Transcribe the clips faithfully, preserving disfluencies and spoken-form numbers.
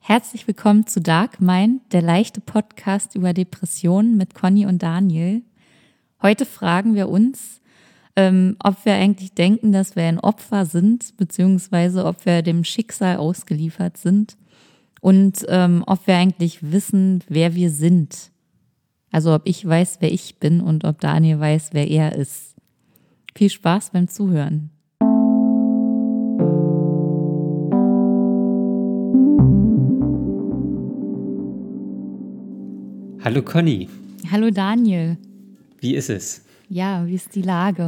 Herzlich willkommen zu Dark Mind, der leichte Podcast über Depressionen mit Conny und Daniel. Heute fragen wir uns, ähm, ob wir eigentlich denken, dass wir ein Opfer sind, beziehungsweise ob wir dem Schicksal ausgeliefert sind und ähm, ob wir eigentlich wissen, wer wir sind. Also ob ich weiß, wer ich bin und ob Daniel weiß, wer er ist. Viel Spaß beim Zuhören. Hallo Conny. Hallo Daniel. Wie ist es? Ja, wie ist die Lage?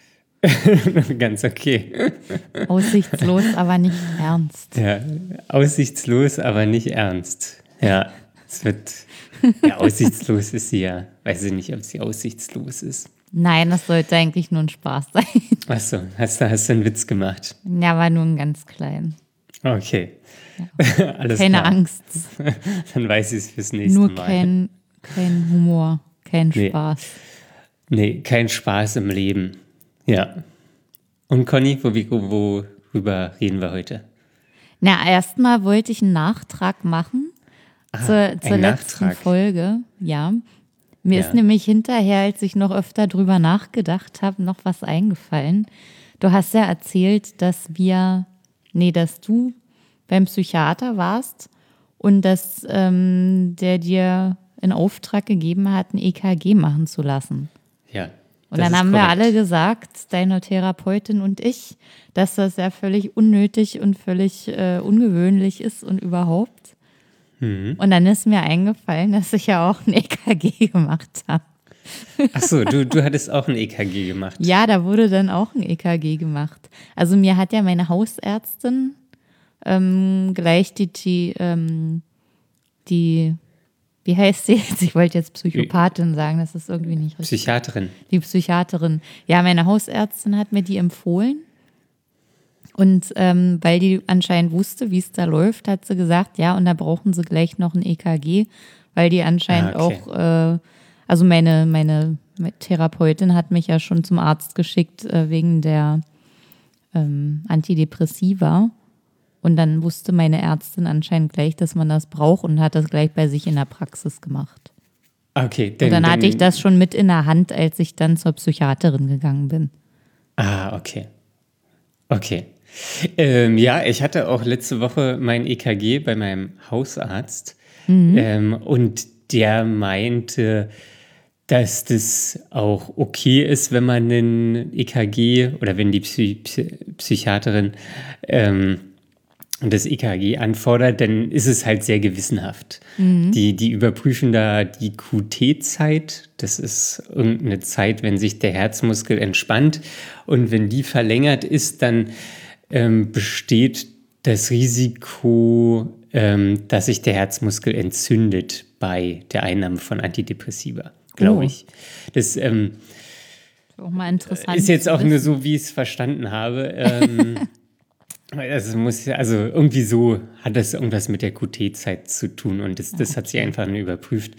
Ganz okay. Aussichtslos, aber nicht ernst. Ja, aussichtslos, aber nicht ernst. Ja, es wird. Ja, aussichtslos ist sie ja. Weiß ich nicht, ob sie aussichtslos ist. Nein, das sollte eigentlich nur ein Spaß sein. Achso, hast du, hast du einen Witz gemacht? Ja, war nur ein ganz klein. Okay. Ja. Alles Keine klar. Angst. Dann weiß ich es fürs nächste Nur Mal. kein, kein Humor, kein Nee. Spaß. Nee, kein Spaß im Leben. Ja. Und Conny, wo, wo, worüber reden wir heute? Na, erstmal wollte ich einen Nachtrag machen Ah, zur, zur ein letzten Nachtrag. Folge. Ja. Mir Ja. ist nämlich hinterher, als ich noch öfter drüber nachgedacht habe, noch was eingefallen. Du hast ja erzählt, dass wir, nee, dass du beim Psychiater warst und dass ähm, der dir in Auftrag gegeben hat, ein E K G machen zu lassen. Ja. Und das dann ist haben wir korrekt. alle gesagt, deine Therapeutin und ich, dass das ja völlig unnötig und völlig äh, ungewöhnlich ist und überhaupt. Mhm. Und dann ist mir eingefallen, dass ich ja auch ein E K G gemacht habe. Achso, du, du hattest auch ein E K G gemacht. Ja, da wurde dann auch ein E K G gemacht. Also mir hat ja meine Hausärztin ähm, gleich die, die, ähm, die, wie heißt sie jetzt? Ich wollte jetzt Psychopathin sagen, das ist irgendwie nicht richtig. Psychiaterin. Die Psychiaterin. Ja, meine Hausärztin hat mir die empfohlen. Und ähm, weil die anscheinend wusste, wie es da läuft, hat sie gesagt, ja, und da brauchen sie gleich noch ein E K G, weil die anscheinend Ah, okay. auch, äh, also meine, meine Therapeutin hat mich ja schon zum Arzt geschickt äh, wegen der ähm, Antidepressiva. Und dann wusste meine Ärztin anscheinend gleich, dass man das braucht und hat das gleich bei sich in der Praxis gemacht. Okay, Und dann hatte ich das schon mit in der Hand, als ich dann zur Psychiaterin gegangen bin. Ah, okay. Okay. Ähm, ja, ich hatte auch letzte Woche mein E K G bei meinem Hausarzt. Ähm, und der meinte, dass das auch okay ist, wenn man ein E K G oder wenn die Psy Psy Psychiaterin ähm, das E K G anfordert, dann ist es halt sehr gewissenhaft. Die, die überprüfen da die Q T-Zeit. Das ist irgendeine Zeit, wenn sich der Herzmuskel entspannt. Und wenn die verlängert ist, dann ähm, besteht das Risiko, ähm, dass sich der Herzmuskel entzündet bei der Einnahme von Antidepressiva, glaube Oh. ich. Das ähm, Auch mal interessant. ist jetzt zu auch nur wissen. so, wie ich es verstanden habe. Ähm, also, muss, ja- also irgendwie so hat das irgendwas mit der Q T-Zeit zu tun und das, das hat sie einfach nur überprüft.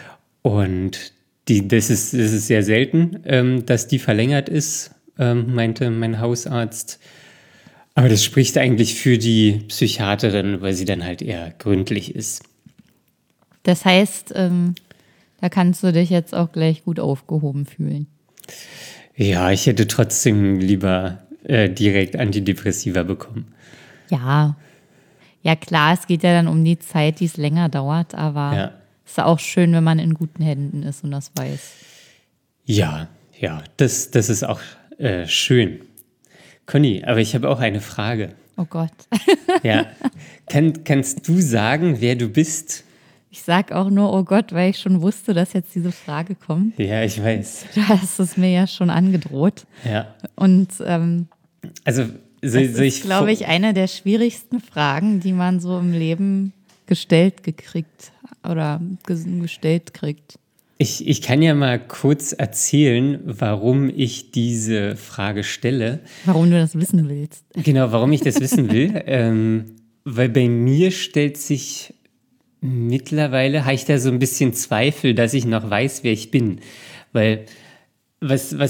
Und die, das, ist, das ist sehr selten, ähm, dass die verlängert ist, ähm, meinte mein Hausarzt. Aber das spricht eigentlich für die Psychiaterin, weil sie dann halt eher gründlich ist. Das heißt, ähm, da kannst du dich jetzt auch gleich gut aufgehoben fühlen. Ja, ich hätte trotzdem lieber äh, direkt Antidepressiva bekommen. Ja, ja klar, es geht ja dann um die Zeit, die es länger dauert, aber Ja. es ist auch schön, wenn man in guten Händen ist und das weiß. Ja, ja, das, das ist auch äh, schön. Conny, aber ich habe auch eine Frage. Oh Gott. Ja, Kann, kannst du sagen, wer du bist? Ich sag auch nur, oh Gott, weil ich schon wusste, dass jetzt diese Frage kommt. Ja, ich weiß. Du hast es mir ja schon angedroht. Ja, Und ähm, also soll, das soll ist, ich glaube ich, eine der schwierigsten Fragen, die man so im Leben gestellt gekriegt oder ges- gestellt kriegt. Ich, ich kann ja mal kurz erzählen, warum ich diese Frage stelle. Warum du das wissen willst. Genau, warum ich das wissen will. ähm, weil bei mir stellt sich mittlerweile, habe ich da so ein bisschen Zweifel, dass ich noch weiß, wer ich bin. Weil was, was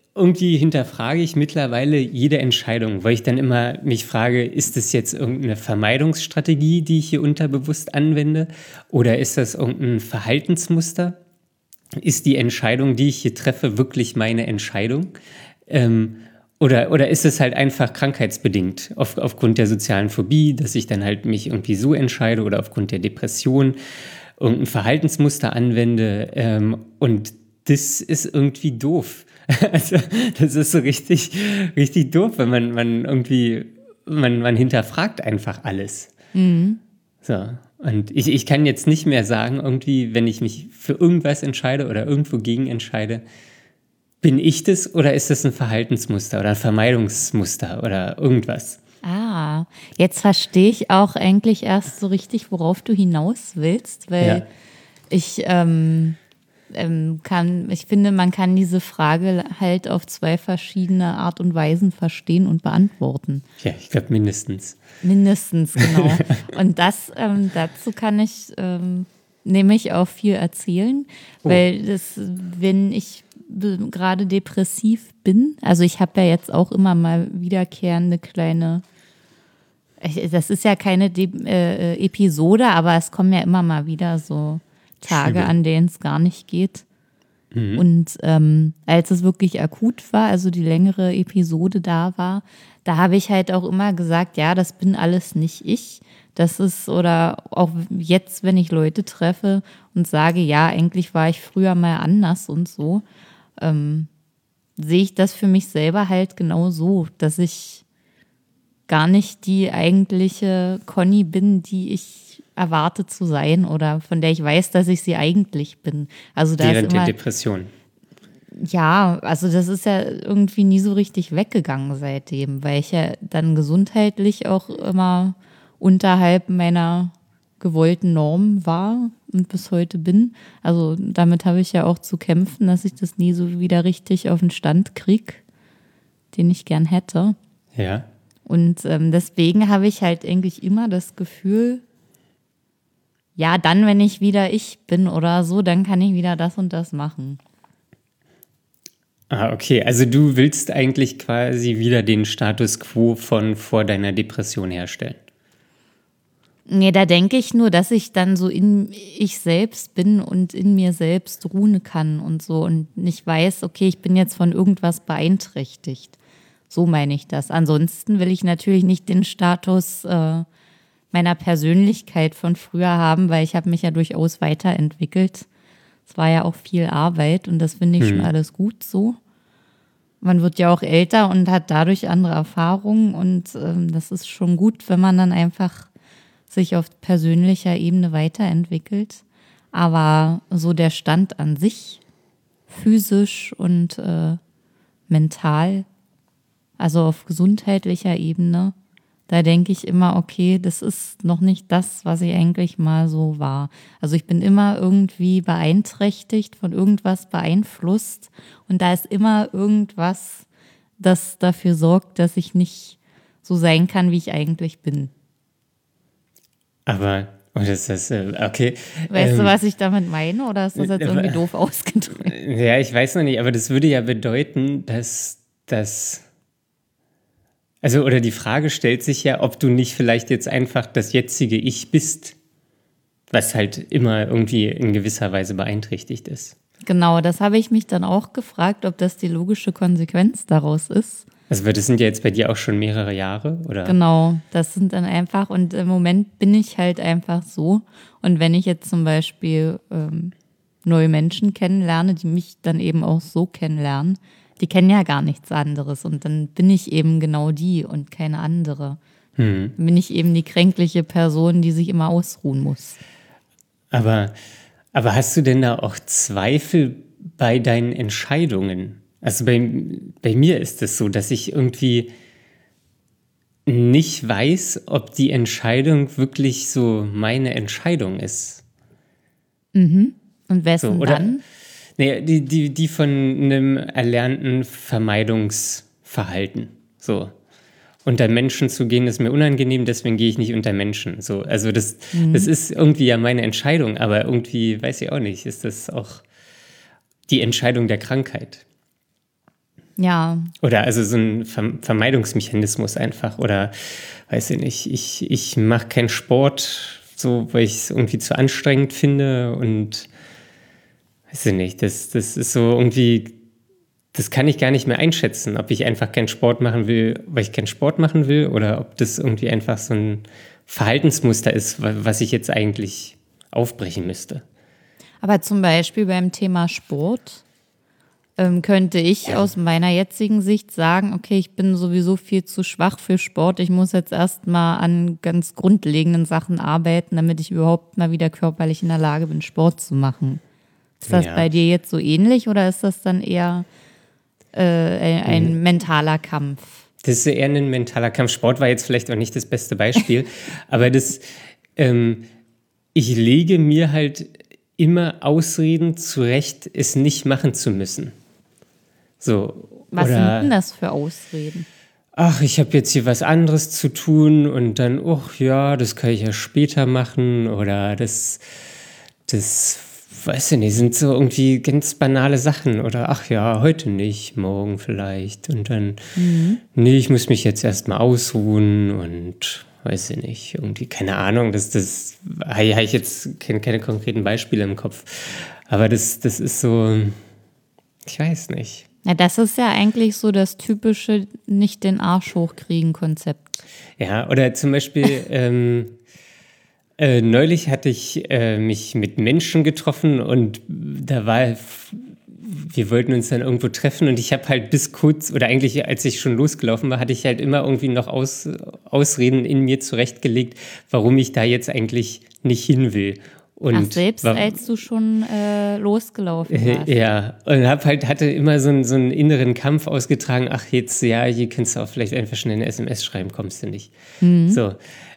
irgendwie hinterfrage ich mittlerweile jede Entscheidung, weil ich dann immer mich frage, ist das jetzt irgendeine Vermeidungsstrategie, die ich hier unterbewusst anwende? Oder ist das irgendein Verhaltensmuster? Ist die Entscheidung, die ich hier treffe, wirklich meine Entscheidung? Ähm, oder, oder ist es halt einfach krankheitsbedingt auf, aufgrund der sozialen Phobie, dass ich dann halt mich irgendwie so entscheide oder aufgrund der Depression irgendein Verhaltensmuster anwende? Ähm, und das ist irgendwie doof. Also, das ist so richtig, richtig doof, wenn man, man irgendwie, man, man hinterfragt einfach alles. Mhm. So. Und ich, ich kann jetzt nicht mehr sagen, irgendwie, wenn ich mich für irgendwas entscheide oder irgendwo gegen entscheide, bin ich das oder ist das ein Verhaltensmuster oder ein Vermeidungsmuster oder irgendwas? Ah, jetzt verstehe ich auch eigentlich erst so richtig, worauf du hinaus willst, weil Ja. ich ähm, ähm, kann, ich finde, man kann diese Frage halt auf zwei verschiedene Art und Weisen verstehen und beantworten. Ja, ich glaube mindestens. Mindestens, genau. Und das, ähm, dazu kann ich ähm, nämlich auch viel erzählen, weil das, wenn ich be- gerade depressiv bin, also ich habe ja jetzt auch immer mal wiederkehrende kleine, ich- das ist ja keine De äh, äh, Episode, aber es kommen ja immer mal wieder so Tage, Schübe. an denen es gar nicht geht. Und ähm, als es wirklich akut war, also die längere Episode da war, da habe ich halt auch immer gesagt, ja, das bin alles nicht ich. Das ist, oder auch jetzt, wenn ich Leute treffe und sage, ja, eigentlich war ich früher mal anders und so, ähm, sehe ich das für mich selber halt genau so, dass ich gar nicht die eigentliche Conny bin, die ich erwarte zu sein oder von der ich weiß, dass ich sie eigentlich bin. Also da ist Während der immer, Depression. ja, also das ist ja irgendwie nie so richtig weggegangen seitdem, weil ich ja dann gesundheitlich auch immer unterhalb meiner gewollten Norm war und bis heute bin. Also damit habe ich ja auch zu kämpfen, dass ich das nie so wieder richtig auf den Stand kriege, den ich gern hätte. Ja. Und ähm, deswegen habe ich halt eigentlich immer das Gefühl, ja, dann, wenn ich wieder ich bin oder so, dann kann ich wieder das und das machen. Ah, okay. Also du willst eigentlich quasi wieder den Status quo von vor deiner Depression herstellen. Nee, da denke ich nur, dass ich dann so in ich selbst bin und in mir selbst ruhen kann und so und nicht weiß, okay, ich bin jetzt von irgendwas beeinträchtigt. So meine ich das. Ansonsten will ich natürlich nicht den Status äh, meiner Persönlichkeit von früher haben, weil ich habe mich ja durchaus weiterentwickelt. Es war ja auch viel Arbeit und das finde ich schon alles gut so. Man wird ja auch älter und hat dadurch andere Erfahrungen und ähm, das ist schon gut, wenn man dann einfach sich auf persönlicher Ebene weiterentwickelt. Aber so der Stand an sich, physisch und äh, mental, also auf gesundheitlicher Ebene, da denke ich immer, okay, das ist noch nicht das, was ich eigentlich mal so war. Also ich bin immer irgendwie beeinträchtigt, von irgendwas beeinflusst und da ist immer irgendwas, das dafür sorgt, dass ich nicht so sein kann, wie ich eigentlich bin. Aber, oh, das ist, äh, okay. Weißt du, Ähm, was ich damit meine? Oder ist das jetzt irgendwie doof ausgedrückt? Ja, ich weiß noch nicht, aber das würde ja bedeuten, dass das. Also, oder die Frage stellt sich ja, ob du nicht vielleicht jetzt einfach das jetzige Ich bist, was halt immer irgendwie in gewisser Weise beeinträchtigt ist. Genau, das habe ich mich dann auch gefragt, ob das die logische Konsequenz daraus ist. Also, weil das sind ja jetzt bei dir auch schon mehrere Jahre, oder? Genau, das sind dann einfach, und im Moment bin ich halt einfach so. Und wenn ich jetzt zum Beispiel ähm, neue Menschen kennenlerne, die mich dann eben auch so kennenlernen, die kennen ja gar nichts anderes. Und dann bin ich eben genau die und keine andere. Hm. Dann bin ich eben die kränkliche Person, die sich immer ausruhen muss. Aber, aber hast du denn da auch Zweifel bei deinen Entscheidungen? Also bei, bei mir ist es so, dass ich irgendwie nicht weiß, ob die Entscheidung wirklich so meine Entscheidung ist. Und So, wessen oder? dann? Nee, die, die, die von einem erlernten Vermeidungsverhalten. So. Unter Menschen zu gehen, ist mir unangenehm, deswegen gehe ich nicht unter Menschen. So, also das, das ist irgendwie ja meine Entscheidung, aber irgendwie, weiß ich auch nicht, ist das auch die Entscheidung der Krankheit. Ja. Oder also so ein Vermeidungsmechanismus einfach. Oder weiß ich nicht, ich, ich mache keinen Sport, so, weil ich es irgendwie zu anstrengend finde. Und weiß ich nicht, das, das ist so irgendwie, das kann ich gar nicht mehr einschätzen, ob ich einfach keinen Sport machen will, weil ich keinen Sport machen will, oder ob das irgendwie einfach so ein Verhaltensmuster ist, was ich jetzt eigentlich aufbrechen müsste. Aber zum Beispiel beim Thema Sport ähm, könnte ich ja. aus meiner jetzigen Sicht sagen, okay, ich bin sowieso viel zu schwach für Sport. Ich muss jetzt erstmal an ganz grundlegenden Sachen arbeiten, damit ich überhaupt mal wieder körperlich in der Lage bin, Sport zu machen. Ist das ja. bei dir jetzt so ähnlich oder ist das dann eher äh, ein, ein hm. mentaler Kampf? Das ist eher ein mentaler Kampf. Sport war jetzt vielleicht auch nicht das beste Beispiel, aber das, ähm, ich lege mir halt immer Ausreden zurecht, es nicht machen zu müssen. So, was oder, sind denn das für Ausreden? Ach, ich habe jetzt hier was anderes zu tun und dann, ach ja, das kann ich ja später machen oder das, das, weiß ich nicht, sind so irgendwie ganz banale Sachen oder ach ja, heute nicht, morgen vielleicht und dann, mhm. nee, ich muss mich jetzt erstmal ausruhen und weiß ich nicht, irgendwie, keine Ahnung, das, das, habe ich jetzt keine, keine konkreten Beispiele im Kopf, aber das, das ist so, ich weiß nicht. Ja, das ist ja eigentlich so das typische nicht den Arsch hochkriegen Konzept. Ja, oder zum Beispiel ähm, äh, neulich hatte ich äh, mich mit Menschen getroffen und da war, wir wollten uns dann irgendwo treffen und ich habe halt bis kurz, oder eigentlich als ich schon losgelaufen war, hatte ich halt immer irgendwie noch Aus, Ausreden in mir zurechtgelegt, warum ich da jetzt eigentlich nicht hin will. Und Ach, selbst war, als du schon äh, losgelaufen warst. Ja, und hab halt, hatte immer so einen, so einen inneren Kampf ausgetragen, ach jetzt, ja, hier kannst du auch vielleicht einfach schnell eine S M S schreiben, kommst du nicht. Mhm. So.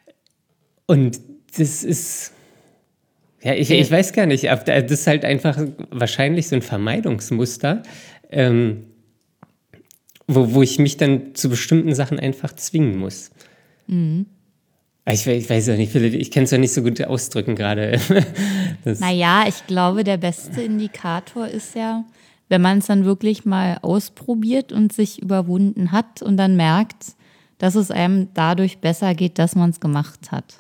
Und das ist, ja, ich, ich weiß gar nicht, das ist halt einfach wahrscheinlich so ein Vermeidungsmuster, ähm, wo, wo ich mich dann zu bestimmten Sachen einfach zwingen muss. Mhm. Ich, ich weiß ja nicht, ich kann es ja nicht so gut ausdrücken gerade. Naja, ich glaube, der beste Indikator ist ja, wenn man es dann wirklich mal ausprobiert und sich überwunden hat und dann merkt, dass es einem dadurch besser geht, dass man es gemacht hat.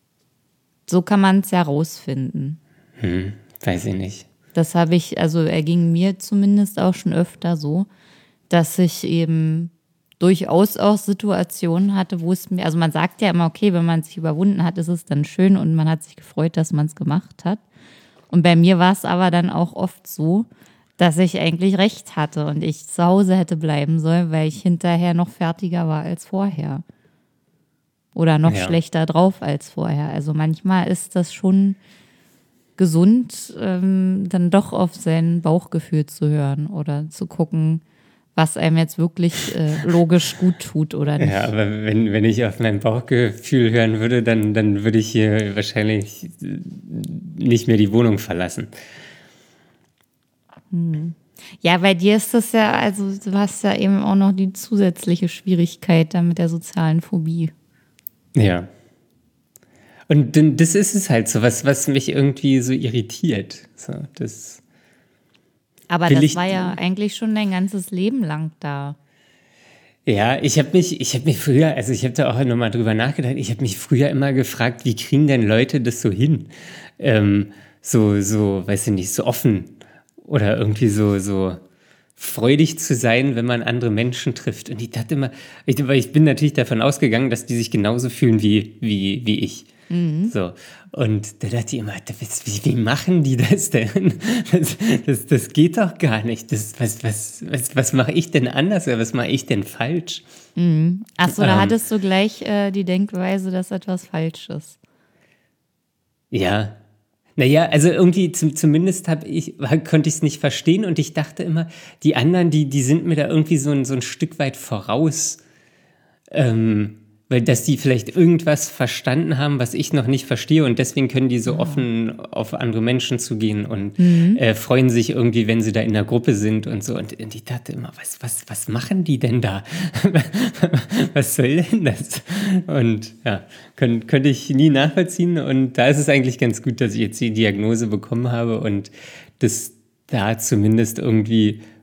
So kann man es ja rausfinden. Hm, weiß ich nicht. Das habe ich, also erging mir zumindest auch schon öfter so, dass ich eben durchaus auch Situationen hatte, wo es mir, also man sagt ja immer, okay, wenn man sich überwunden hat, ist es dann schön und man hat sich gefreut, dass man es gemacht hat. Und bei mir war es aber dann auch oft so, dass ich eigentlich recht hatte und ich zu Hause hätte bleiben sollen, weil ich hinterher noch fertiger war als vorher. Oder noch ja. schlechter drauf als vorher. Also manchmal ist das schon gesund, ähm, dann doch auf sein Bauchgefühl zu hören oder zu gucken, was einem jetzt wirklich äh, logisch gut tut oder nicht. Ja, aber wenn, wenn ich auf mein Bauchgefühl hören würde, dann, dann würde ich hier wahrscheinlich nicht mehr die Wohnung verlassen. Hm. Ja, bei dir ist das ja, also du hast ja eben auch noch die zusätzliche Schwierigkeit da mit der sozialen Phobie. Ja. Und das ist es halt so, was, was mich irgendwie so irritiert. So, das Aber das war ja eigentlich schon dein ganzes Leben lang da. Ja, ich habe mich, ich habe mich früher, also ich habe da auch nochmal drüber nachgedacht, ich habe mich früher immer gefragt, wie kriegen denn Leute das so hin? Ähm, so, so, weiß ich nicht, so offen oder irgendwie so, so freudig zu sein, wenn man andere Menschen trifft. Und ich dachte immer, ich, ich bin natürlich davon ausgegangen, dass die sich genauso fühlen wie, wie, wie ich. Mhm. So. Und da dachte ich immer, wie, wie machen die das denn? Das, das, das geht doch gar nicht. Das, was was, was, was mache ich denn anders oder was mache ich denn falsch? Mhm. Achso, da ähm, hattest du gleich äh, die Denkweise, dass etwas falsch ist. Ja. Naja, also irgendwie zum, zumindest hab ich, konnte ich es nicht verstehen und ich dachte immer, die anderen, die, die sind mir da irgendwie so ein, so ein Stück weit voraus. Ähm, weil dass die vielleicht irgendwas verstanden haben, was ich noch nicht verstehe und deswegen können die so offen auf andere Menschen zugehen und mhm. äh, freuen sich irgendwie, wenn sie da in der Gruppe sind und so. Und, und ich dachte immer, was, was, was machen die denn da? Was soll denn das? Und ja, können, könnte ich nie nachvollziehen und da ist es eigentlich ganz gut, dass ich jetzt die Diagnose bekommen habe und das da zumindest irgendwie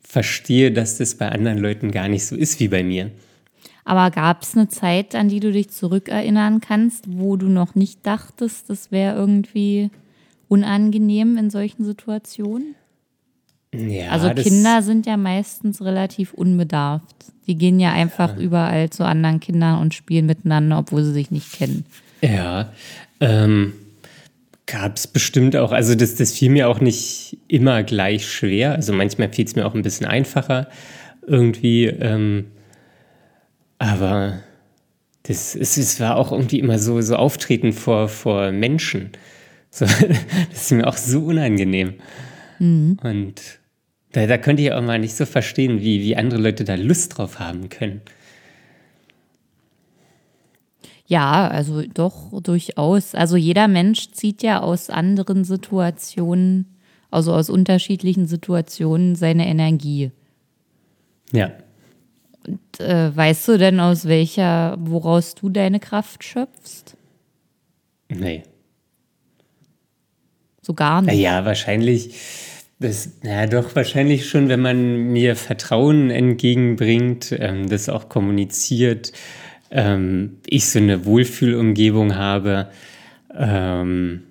verstehe, dass das bei anderen Leuten gar nicht so ist wie bei mir. Aber gab es eine Zeit, an die du dich zurückerinnern kannst, wo du noch nicht dachtest, das wäre irgendwie unangenehm in solchen Situationen? Ja, Also das, Kinder sind ja meistens relativ unbedarft. Die gehen ja einfach überall zu anderen Kindern und spielen miteinander, obwohl sie sich nicht kennen. Ja, ähm, gab es bestimmt auch, also das, das fiel mir auch nicht immer gleich schwer. Also manchmal fiel es mir auch ein bisschen einfacher irgendwie. Ähm, aber das, es, es war auch irgendwie immer so, so Auftreten vor, vor Menschen. So, das ist mir auch so unangenehm. Mhm. Und da, da könnte ich auch mal nicht so verstehen, wie, wie andere Leute da Lust drauf haben können. Ja, also doch durchaus. Also jeder Mensch zieht ja aus anderen Situationen, also aus unterschiedlichen Situationen seine Energie. Ja. Und, äh, weißt du denn, aus welcher, woraus du deine Kraft schöpfst? Nee. So gar nicht. Naja, wahrscheinlich, das, na doch, wahrscheinlich schon, wenn man mir Vertrauen entgegenbringt, ähm, das auch kommuniziert, ähm, ich so eine Wohlfühlumgebung habe, ähm,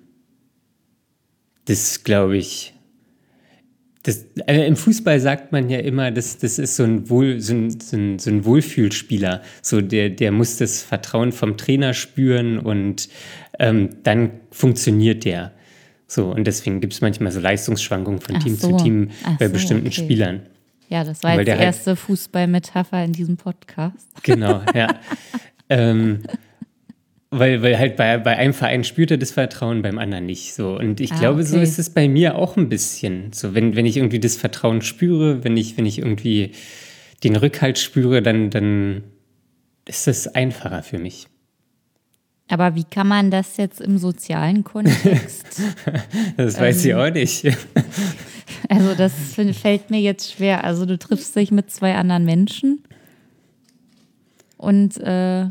das glaube ich, das, äh, im Fußball sagt man ja immer, das, das ist so ein, Wohl, so ein, so ein, so ein Wohlfühlspieler. So der, der muss das Vertrauen vom Trainer spüren und ähm, dann funktioniert der. So, und deswegen gibt es manchmal so Leistungsschwankungen von Ach Team so. zu Team Ach bei so, bestimmten okay. Spielern. Ja, das war Weil jetzt die der halt- erste Fußballmetapher in diesem Podcast. Genau, ja. ähm, weil, weil halt bei, bei einem Verein spürt er das Vertrauen, beim anderen nicht. So. Und ich Ah, glaube, so okay. ist es bei mir auch ein bisschen. So, wenn, wenn ich irgendwie das Vertrauen spüre, wenn ich, wenn ich irgendwie den Rückhalt spüre, dann, dann ist das einfacher für mich. Aber wie kann man das jetzt im sozialen Kontext? Das weiß ich auch nicht. Also das find- fällt mir jetzt schwer. Also du triffst dich mit zwei anderen Menschen und äh,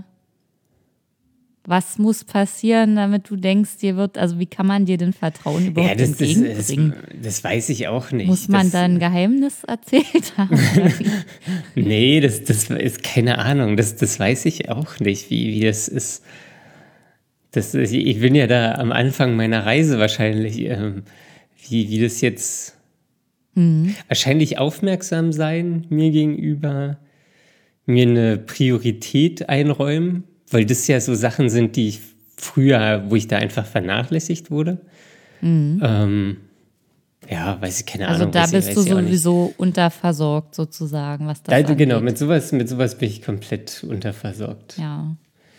was muss passieren, damit du denkst, dir wird, also wie kann man dir denn Vertrauen Ja, überhaupt das, das, das, entgegenbringen? das weiß ich auch nicht. Muss man das, da ein Geheimnis erzählt haben? Oder wie? Nee, das, das ist keine Ahnung. Das, das weiß ich auch nicht, wie, wie das ist. Das, ich bin ja da am Anfang meiner Reise wahrscheinlich, ähm, wie, wie das jetzt Mhm. wahrscheinlich aufmerksam sein mir gegenüber, mir eine Priorität einräumen, weil das ja so Sachen sind, die ich früher, wo ich da einfach vernachlässigt wurde. Ähm, ja, weiß ich, keine Also Ahnung. da weiß ich, bist du weiß ich auch nicht. sowieso unterversorgt sozusagen, was das Da, angeht. genau, mit sowas, mit sowas bin ich komplett unterversorgt. Ja.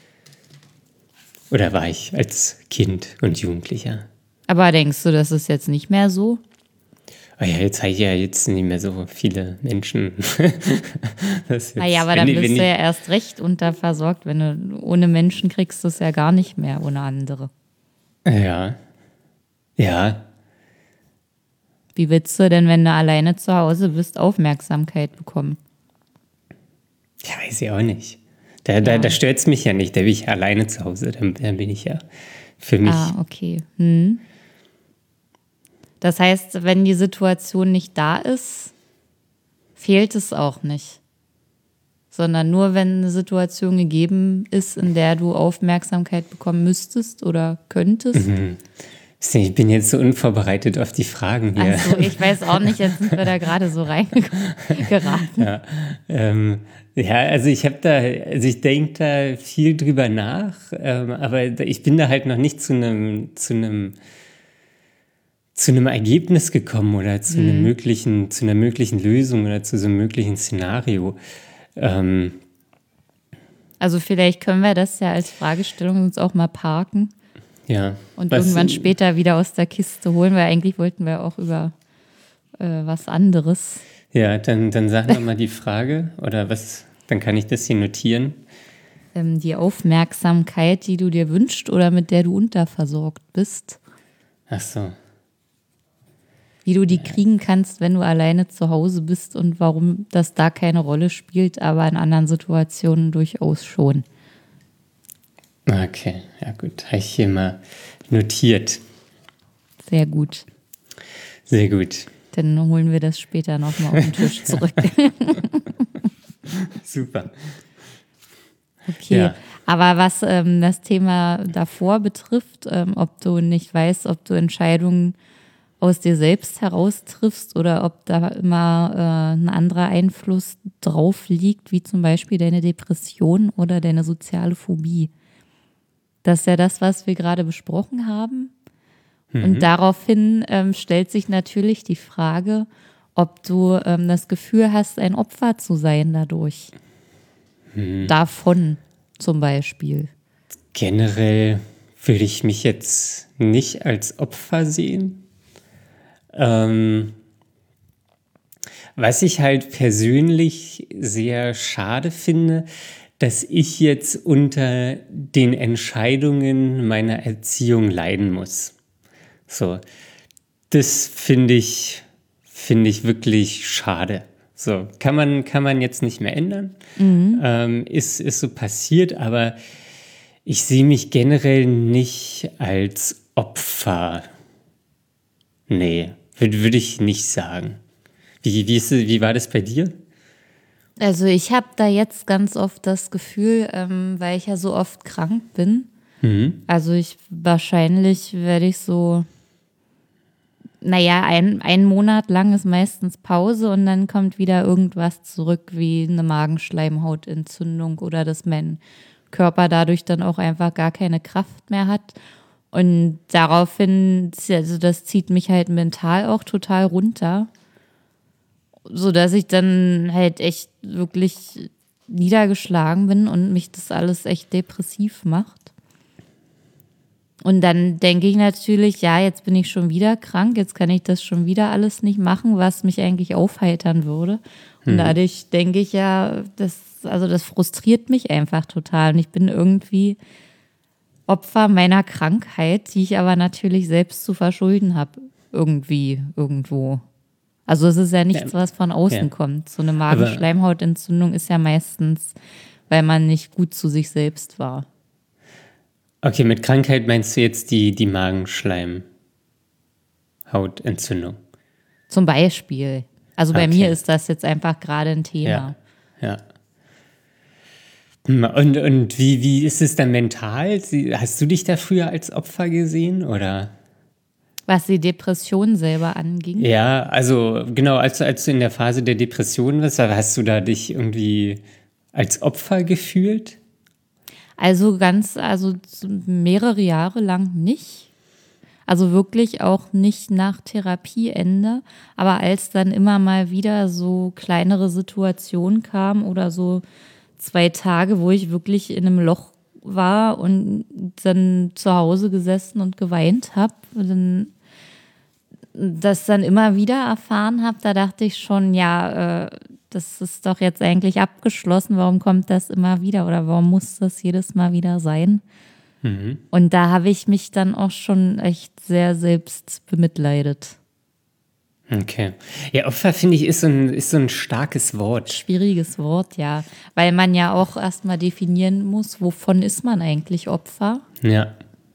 Oder war ich als Kind und Jugendlicher? Aber denkst du, das ist jetzt nicht mehr so? Oh ja, jetzt habe ich ja jetzt nicht mehr so viele Menschen. Das jetzt, Ah ja, aber wenn dann ich- bist wenn du ich- ja erst recht unterversorgt. Wenn du ohne Menschen kriegst du es ja gar nicht mehr ohne andere. Ja. Ja. Wie willst du denn, wenn du alleine zu Hause bist, Aufmerksamkeit bekommen? Ja, weiß ich auch nicht. Da, da, Ja. da stört es mich ja nicht. Da bin ich ja alleine zu Hause. Dann, dann bin ich ja für mich. Ah, okay. Hm. Das heißt, wenn die Situation nicht da ist, fehlt es auch nicht. Sondern nur, wenn eine Situation gegeben ist, in der du Aufmerksamkeit bekommen müsstest oder könntest. Ich bin jetzt so unvorbereitet auf die Fragen hier. Also ich weiß auch nicht, jetzt sind wir da gerade so reingeraten. Ja, ähm, ja, also ich habe da, also ich denke da viel drüber nach, ähm, aber ich bin da halt noch nicht zu einem, zu einem, zu einem Ergebnis gekommen oder zu einem möglichen, zu einer möglichen Lösung oder zu so einem möglichen Szenario. Ähm, Also vielleicht können wir das ja als Fragestellung uns auch mal parken ja. und Was- irgendwann später wieder aus der Kiste holen, weil eigentlich wollten wir auch über äh, was anderes. Ja, dann, dann sag noch mal die Frage oder was, dann kann ich das hier notieren. Ähm, die Aufmerksamkeit, die du dir wünschst oder mit der du unterversorgt bist, Ach so. wie du die kriegen kannst, wenn du alleine zu Hause bist und warum das da keine Rolle spielt, aber in anderen Situationen durchaus schon. Okay, ja gut, habe ich hier mal notiert. Sehr gut. Sehr gut. Dann holen wir das später nochmal auf den Tisch zurück. Super. Okay, Ja. aber was ähm, das Thema davor betrifft, ähm, ob du nicht weißt, ob du Entscheidungen aus dir selbst heraus triffst oder ob da immer äh, ein anderer Einfluss drauf liegt, wie zum Beispiel deine Depression oder deine soziale Phobie. Das ist ja das, was wir gerade besprochen haben. Mhm. Und daraufhin ähm, stellt sich natürlich die Frage, ob du ähm, das Gefühl hast, ein Opfer zu sein dadurch. Mhm. Davon zum Beispiel. Generell würde ich mich jetzt nicht als Opfer sehen. Ähm, was ich halt persönlich sehr schade finde, dass ich jetzt unter den Entscheidungen meiner Erziehung leiden muss. So, das finde ich, finde ich wirklich schade. So, kann man, kann man jetzt nicht mehr ändern. Mhm. Ähm, ist, ist so passiert, aber ich sehe mich generell nicht als Opfer. Nee, würde würd ich nicht sagen. Wie, wie, ist, wie war das bei dir? Also ich habe da jetzt ganz oft das Gefühl, ähm, weil ich ja so oft krank bin, mhm. also ich wahrscheinlich werde ich so, naja, ein, ein Monat lang ist meistens Pause und dann kommt wieder irgendwas zurück, wie eine Magenschleimhautentzündung oder dass mein Körper dadurch dann auch einfach gar keine Kraft mehr hat. Und daraufhin, also das zieht mich halt mental auch total runter, sodass ich dann halt echt wirklich niedergeschlagen bin und mich das alles echt depressiv macht. Und dann denke ich natürlich, ja, jetzt bin ich schon wieder krank, jetzt kann ich das schon wieder alles nicht machen, was mich eigentlich aufheitern würde. Und hm. dadurch denke ich ja, das, also das frustriert mich einfach total. Und ich bin irgendwie Opfer meiner Krankheit, die ich aber natürlich selbst zu verschulden habe, irgendwie, irgendwo. Also es ist ja nichts, was von außen ja. kommt. So eine Magenschleimhautentzündung ist ja meistens, weil man nicht gut zu sich selbst war. Okay, mit Krankheit meinst du jetzt die, die Magenschleimhautentzündung? Zum Beispiel. Also bei okay. mir ist das jetzt einfach gerade ein Thema. Ja, ja. Und, und wie, wie ist es dann mental? Hast du dich da früher als Opfer gesehen, oder? Was die Depression selber anging? Ja, also genau, als, als du in der Phase der Depression warst, hast du da dich irgendwie als Opfer gefühlt? Also ganz, also mehrere Jahre lang nicht. Also wirklich auch nicht nach Therapieende. Aber als dann immer mal wieder so kleinere Situationen kamen oder so zwei Tage, wo ich wirklich in einem Loch war und dann zu Hause gesessen und geweint habe, dann das dann immer wieder erfahren habe, da dachte ich schon, ja, äh, das ist doch jetzt eigentlich abgeschlossen, warum kommt das immer wieder oder warum muss das jedes Mal wieder sein? Mhm. Und da habe ich mich dann auch schon echt sehr selbst bemitleidet. Okay. Ja, Opfer, finde ich, ist so, ein, ist so ein starkes Wort. Schwieriges Wort, ja. Weil man ja auch erstmal definieren muss, wovon ist man eigentlich Opfer? Ja.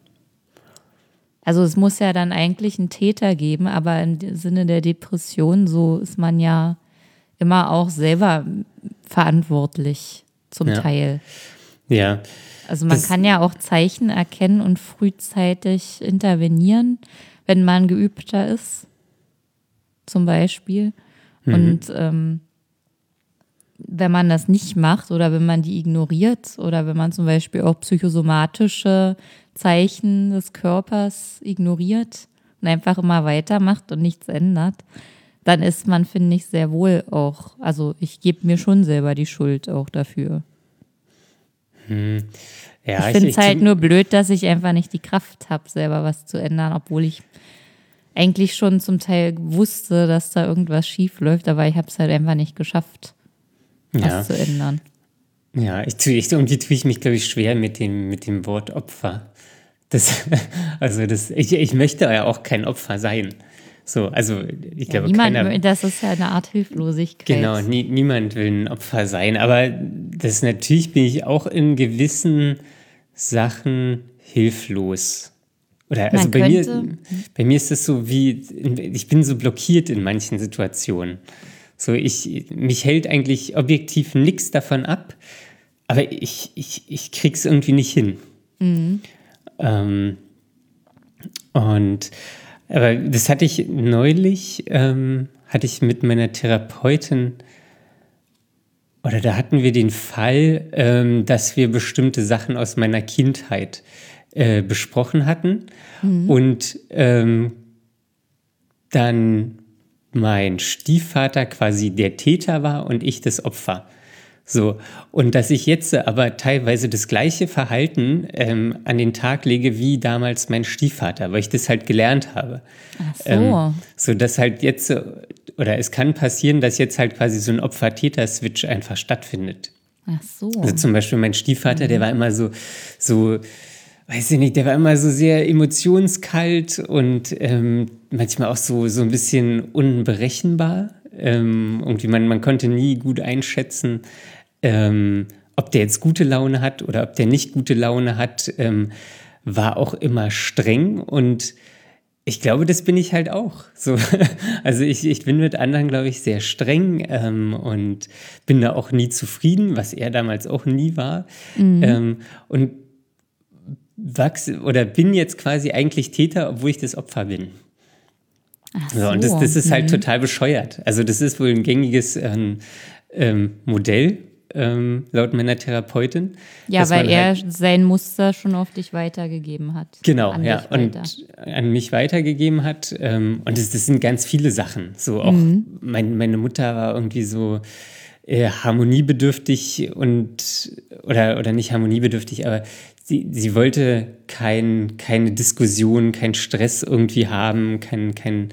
Also es muss ja dann eigentlich einen Täter geben, aber im Sinne der Depression, so ist man ja immer auch selber verantwortlich zum ja. Teil. Ja. Also man das kann ja auch Zeichen erkennen und frühzeitig intervenieren, wenn man geübter ist, zum Beispiel. Mhm. Und ähm, wenn man das nicht macht oder wenn man die ignoriert oder wenn man zum Beispiel auch psychosomatische Zeichen des Körpers ignoriert und einfach immer weitermacht und nichts ändert, dann ist man, finde ich, sehr wohl auch, also ich gebe mir schon selber die Schuld auch dafür. Hm. Ja, ich finde es halt nur blöd, dass ich einfach nicht die Kraft habe, selber was zu ändern, obwohl ich eigentlich schon zum Teil wusste, dass da irgendwas schief läuft, aber ich habe es halt einfach nicht geschafft, was ja. zu ändern. Ja, ich tue, ich, irgendwie tue ich mich, glaube ich, schwer mit dem, mit dem Wort Opfer. Das, also das, ich, ich möchte ja auch kein Opfer sein. So, also ich ja, glaube, niemand, keiner, das ist ja eine Art Hilflosigkeit. Genau, nie, niemand will ein Opfer sein. Aber das natürlich bin ich auch in gewissen Sachen hilflos. oder also Man bei könnte- mir, bei mir ist es so wie, ich bin so blockiert in manchen Situationen. So, ich, mich hält eigentlich objektiv nichts davon ab, aber ich, ich, ich krieg's irgendwie nicht hin. Ähm, und aber das hatte ich neulich, ähm, hatte ich mit meiner Therapeutin, oder da hatten wir den Fall, ähm, dass wir bestimmte Sachen aus meiner Kindheit äh, besprochen hatten und ähm, dann mein Stiefvater quasi der Täter war und ich das Opfer. So, und dass ich jetzt aber teilweise das gleiche Verhalten ähm, an den Tag lege wie damals mein Stiefvater, weil ich das halt gelernt habe. Ach so. Ähm, so dass halt jetzt, äh, oder es kann passieren, dass jetzt halt quasi so ein Opfer-Täter-Switch einfach stattfindet. Ach so. Also zum Beispiel mein Stiefvater, der war immer so, so, weiß ich nicht, der war immer so sehr emotionskalt und ähm, manchmal auch so, so ein bisschen unberechenbar. Ähm, irgendwie man, man konnte nie gut einschätzen, ähm, ob der jetzt gute Laune hat oder ob der nicht gute Laune hat, ähm, war auch immer streng und ich glaube, das bin ich halt auch. So, also ich, ich bin mit anderen, glaube ich, sehr streng ähm, und bin da auch nie zufrieden, was er damals auch nie war. Ähm, und wachse oder bin jetzt quasi eigentlich Täter, obwohl ich das Opfer bin. Ach So, und das, so. das ist halt total bescheuert. Also das ist wohl ein gängiges ähm, ähm, Modell, ähm, laut meiner Therapeutin. Ja, dass weil man er halt, sein Muster schon auf dich weitergegeben hat. genau, An ja, dich weiter. und an mich weitergegeben hat. Ähm, und das, das sind ganz viele Sachen. So auch mein, meine Mutter war irgendwie so äh, harmoniebedürftig und oder, oder nicht harmoniebedürftig, aber sie, sie wollte kein, keine Diskussion, keinen Stress irgendwie haben, kein, kein,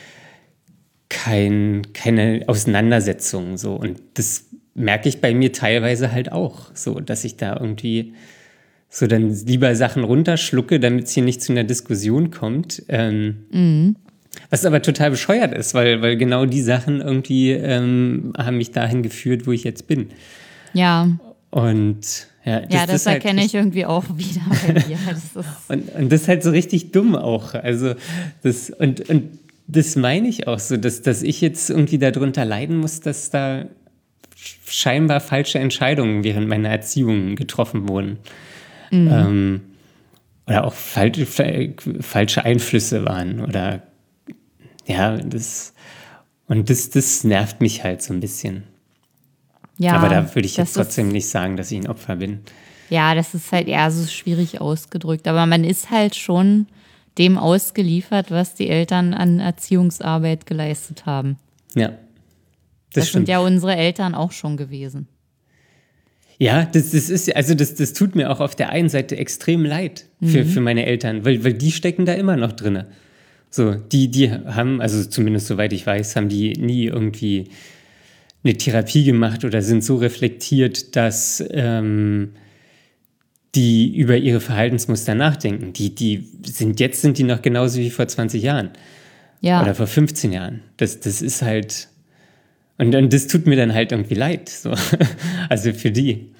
kein, keine Auseinandersetzung. So. Und das merke ich bei mir teilweise halt auch, so, dass ich da irgendwie so dann lieber Sachen runterschlucke, damit es hier nicht zu einer Diskussion kommt. Ähm, Was aber total bescheuert ist, weil, weil genau die Sachen irgendwie ähm, haben mich dahin geführt, wo ich jetzt bin. Ja, Und ja, das, ja, das, ist halt erkenne ich irgendwie auch wieder bei dir. Das ist, Und, und das ist halt so richtig dumm auch. Also das, und, und das meine ich auch so, dass, dass ich jetzt irgendwie darunter leiden muss, dass da scheinbar falsche Entscheidungen während meiner Erziehung getroffen wurden. Ähm, oder auch fal falsche Einflüsse waren. Oder ja, das und das, das nervt mich halt so ein bisschen. ja, Aber da würde ich das jetzt trotzdem ist, nicht sagen, dass ich ein Opfer bin. Ja, das ist halt eher so schwierig ausgedrückt. Aber man ist halt schon dem ausgeliefert, was die Eltern an Erziehungsarbeit geleistet haben. Ja, das, Das, stimmt. sind ja unsere Eltern auch schon gewesen. Ja, das, das ist, also das, das tut mir auch auf der einen Seite extrem leid für, für meine Eltern, weil, weil die stecken da immer noch drin. So, die, die haben, also zumindest soweit ich weiß, haben die nie irgendwie eine Therapie gemacht oder sind so reflektiert, dass ähm, die über ihre Verhaltensmuster nachdenken. Die, die sind, jetzt sind die noch genauso wie vor zwanzig Jahren Ja, oder vor fünfzehn Jahren. Das, das ist halt, und, und das tut mir dann halt irgendwie leid. So. Also für die.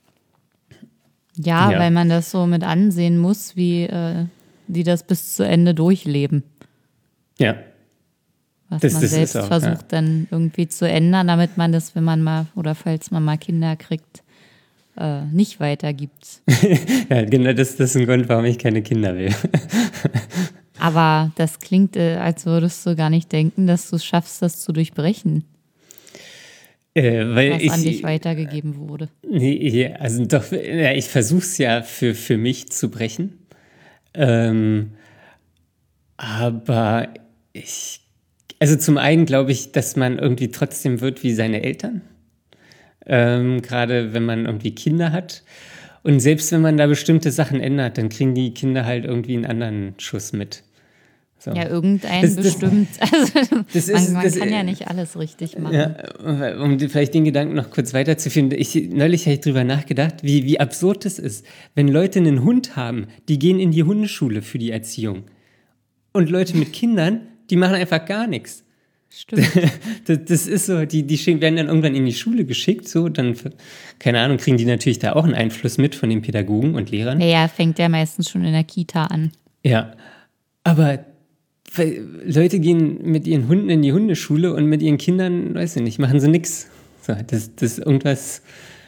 ja, Ja. weil man das so mit ansehen muss, wie äh, die das bis zu Ende durchleben. Ja. Was Das- man das ist selbst auch, versucht dann irgendwie zu ändern, damit man das, wenn man mal oder falls man mal Kinder kriegt, äh, nicht weitergibt. Ja, genau, das, das ist ein Grund, warum ich keine Kinder will. Aber das klingt, äh, als würdest du gar nicht denken, dass du es schaffst, das zu durchbrechen, Äh, weil was ich, an dich weitergegeben wurde. Nee, also doch, ja, ich versuche es ja für, für mich zu brechen. Ähm, aber ich, also zum einen glaube ich, dass man irgendwie trotzdem wird wie seine Eltern. Ähm, gerade wenn man irgendwie Kinder hat. Und selbst wenn man da bestimmte Sachen ändert, dann kriegen die Kinder halt irgendwie einen anderen Schuss mit. So. Ja, irgendein Das- das- bestimmt. Also, das man ist- man das- kann ja nicht alles richtig machen. Ja, um die- vielleicht den Gedanken noch kurz weiterzuführen. Ich, neulich habe ich drüber nachgedacht, wie, wie absurd es ist, wenn Leute einen Hund haben, die gehen in die Hundeschule für die Erziehung. Und Leute mit Kindern, die machen einfach gar nichts. Stimmt. Das, das ist so, die, die schick- werden dann irgendwann in die Schule geschickt, so, dann, keine Ahnung, kriegen die natürlich da auch einen Einfluss mit von den Pädagogen und Lehrern. Naja, fängt ja meistens schon in der Kita an. Ja, aber weil Leute gehen mit ihren Hunden in die Hundeschule und mit ihren Kindern, weiß ich nicht, machen sie nix. So, das, das irgendwas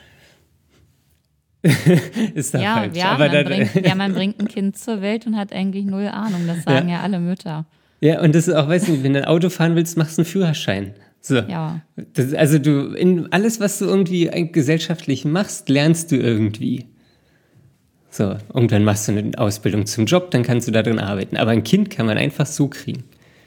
ist da Ja, falsch. ja, Aber man da, bringt, ja, man bringt ein Kind zur Welt und hat eigentlich null Ahnung. Das sagen ja, ja, alle Mütter. ja, und das ist auch, weiß nicht, wenn du ein Auto fahren willst, machst du einen Führerschein. So. Ja, Das, also du, in alles, was du irgendwie gesellschaftlich machst, lernst du irgendwie. So, irgendwann machst du eine Ausbildung zum Job, dann kannst du da drin arbeiten. Aber ein Kind kann man einfach so kriegen.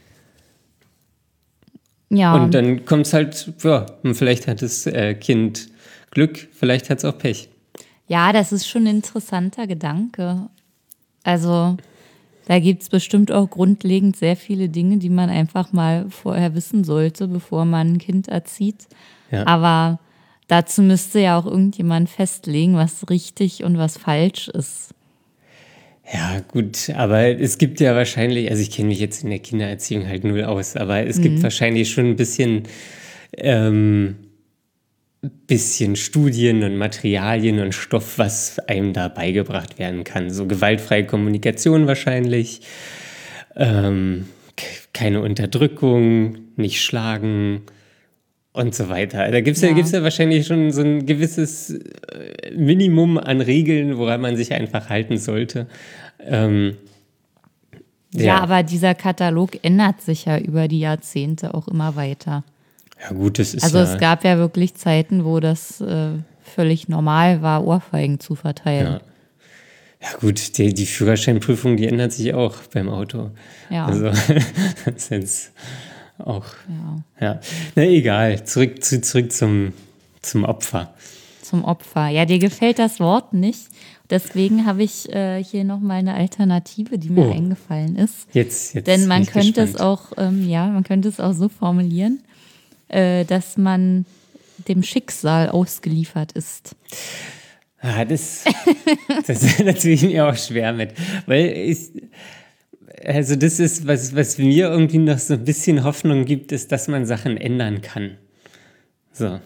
ja, Und dann kommt es halt, ja, und vielleicht hat das äh, Kind Glück, vielleicht hat es auch Pech. ja, das ist schon ein interessanter Gedanke. Also da gibt es bestimmt auch grundlegend sehr viele Dinge, die man einfach mal vorher wissen sollte, bevor man ein Kind erzieht. Ja. Aber dazu müsste ja auch irgendjemand festlegen, was richtig und was falsch ist. Ja, gut, aber es gibt ja wahrscheinlich, also ich kenne mich jetzt in der Kindererziehung halt null aus, aber es gibt wahrscheinlich schon ein bisschen, ähm, bisschen Studien und Materialien und Stoff, was einem da beigebracht werden kann. So gewaltfreie Kommunikation wahrscheinlich, ähm, k- keine Unterdrückung, nicht schlagen und so weiter. Da gibt es ja, Ja. gibt's ja wahrscheinlich schon so ein gewisses äh, Minimum an Regeln, woran man sich einfach halten sollte. Ähm, Ja, ja. aber dieser Katalog ändert sich ja über die Jahrzehnte auch immer weiter. Ja gut, das ist Also ja, es gab ja wirklich Zeiten, wo das äh, völlig normal war, Ohrfeigen zu verteilen. ja. Ja gut, die, die Führerscheinprüfung, die ändert sich auch beim Auto. Ja. Also das ist jetzt auch, Ja. ja. Na egal, zurück, zu, zurück zum, zum Opfer. Zum Opfer. Ja, dir gefällt das Wort nicht. Deswegen habe ich äh, hier nochmal eine Alternative, die mir Oh. eingefallen ist. Jetzt, jetzt Denn man bin ich könnte es gespannt. auch, ähm, ja, man könnte es auch so formulieren, äh, dass man dem Schicksal ausgeliefert ist. Ah, das, das da tue ich mir auch schwer mit. Weil ich, also das ist, was, was mir irgendwie noch so ein bisschen Hoffnung gibt, ist, dass man Sachen ändern kann. So.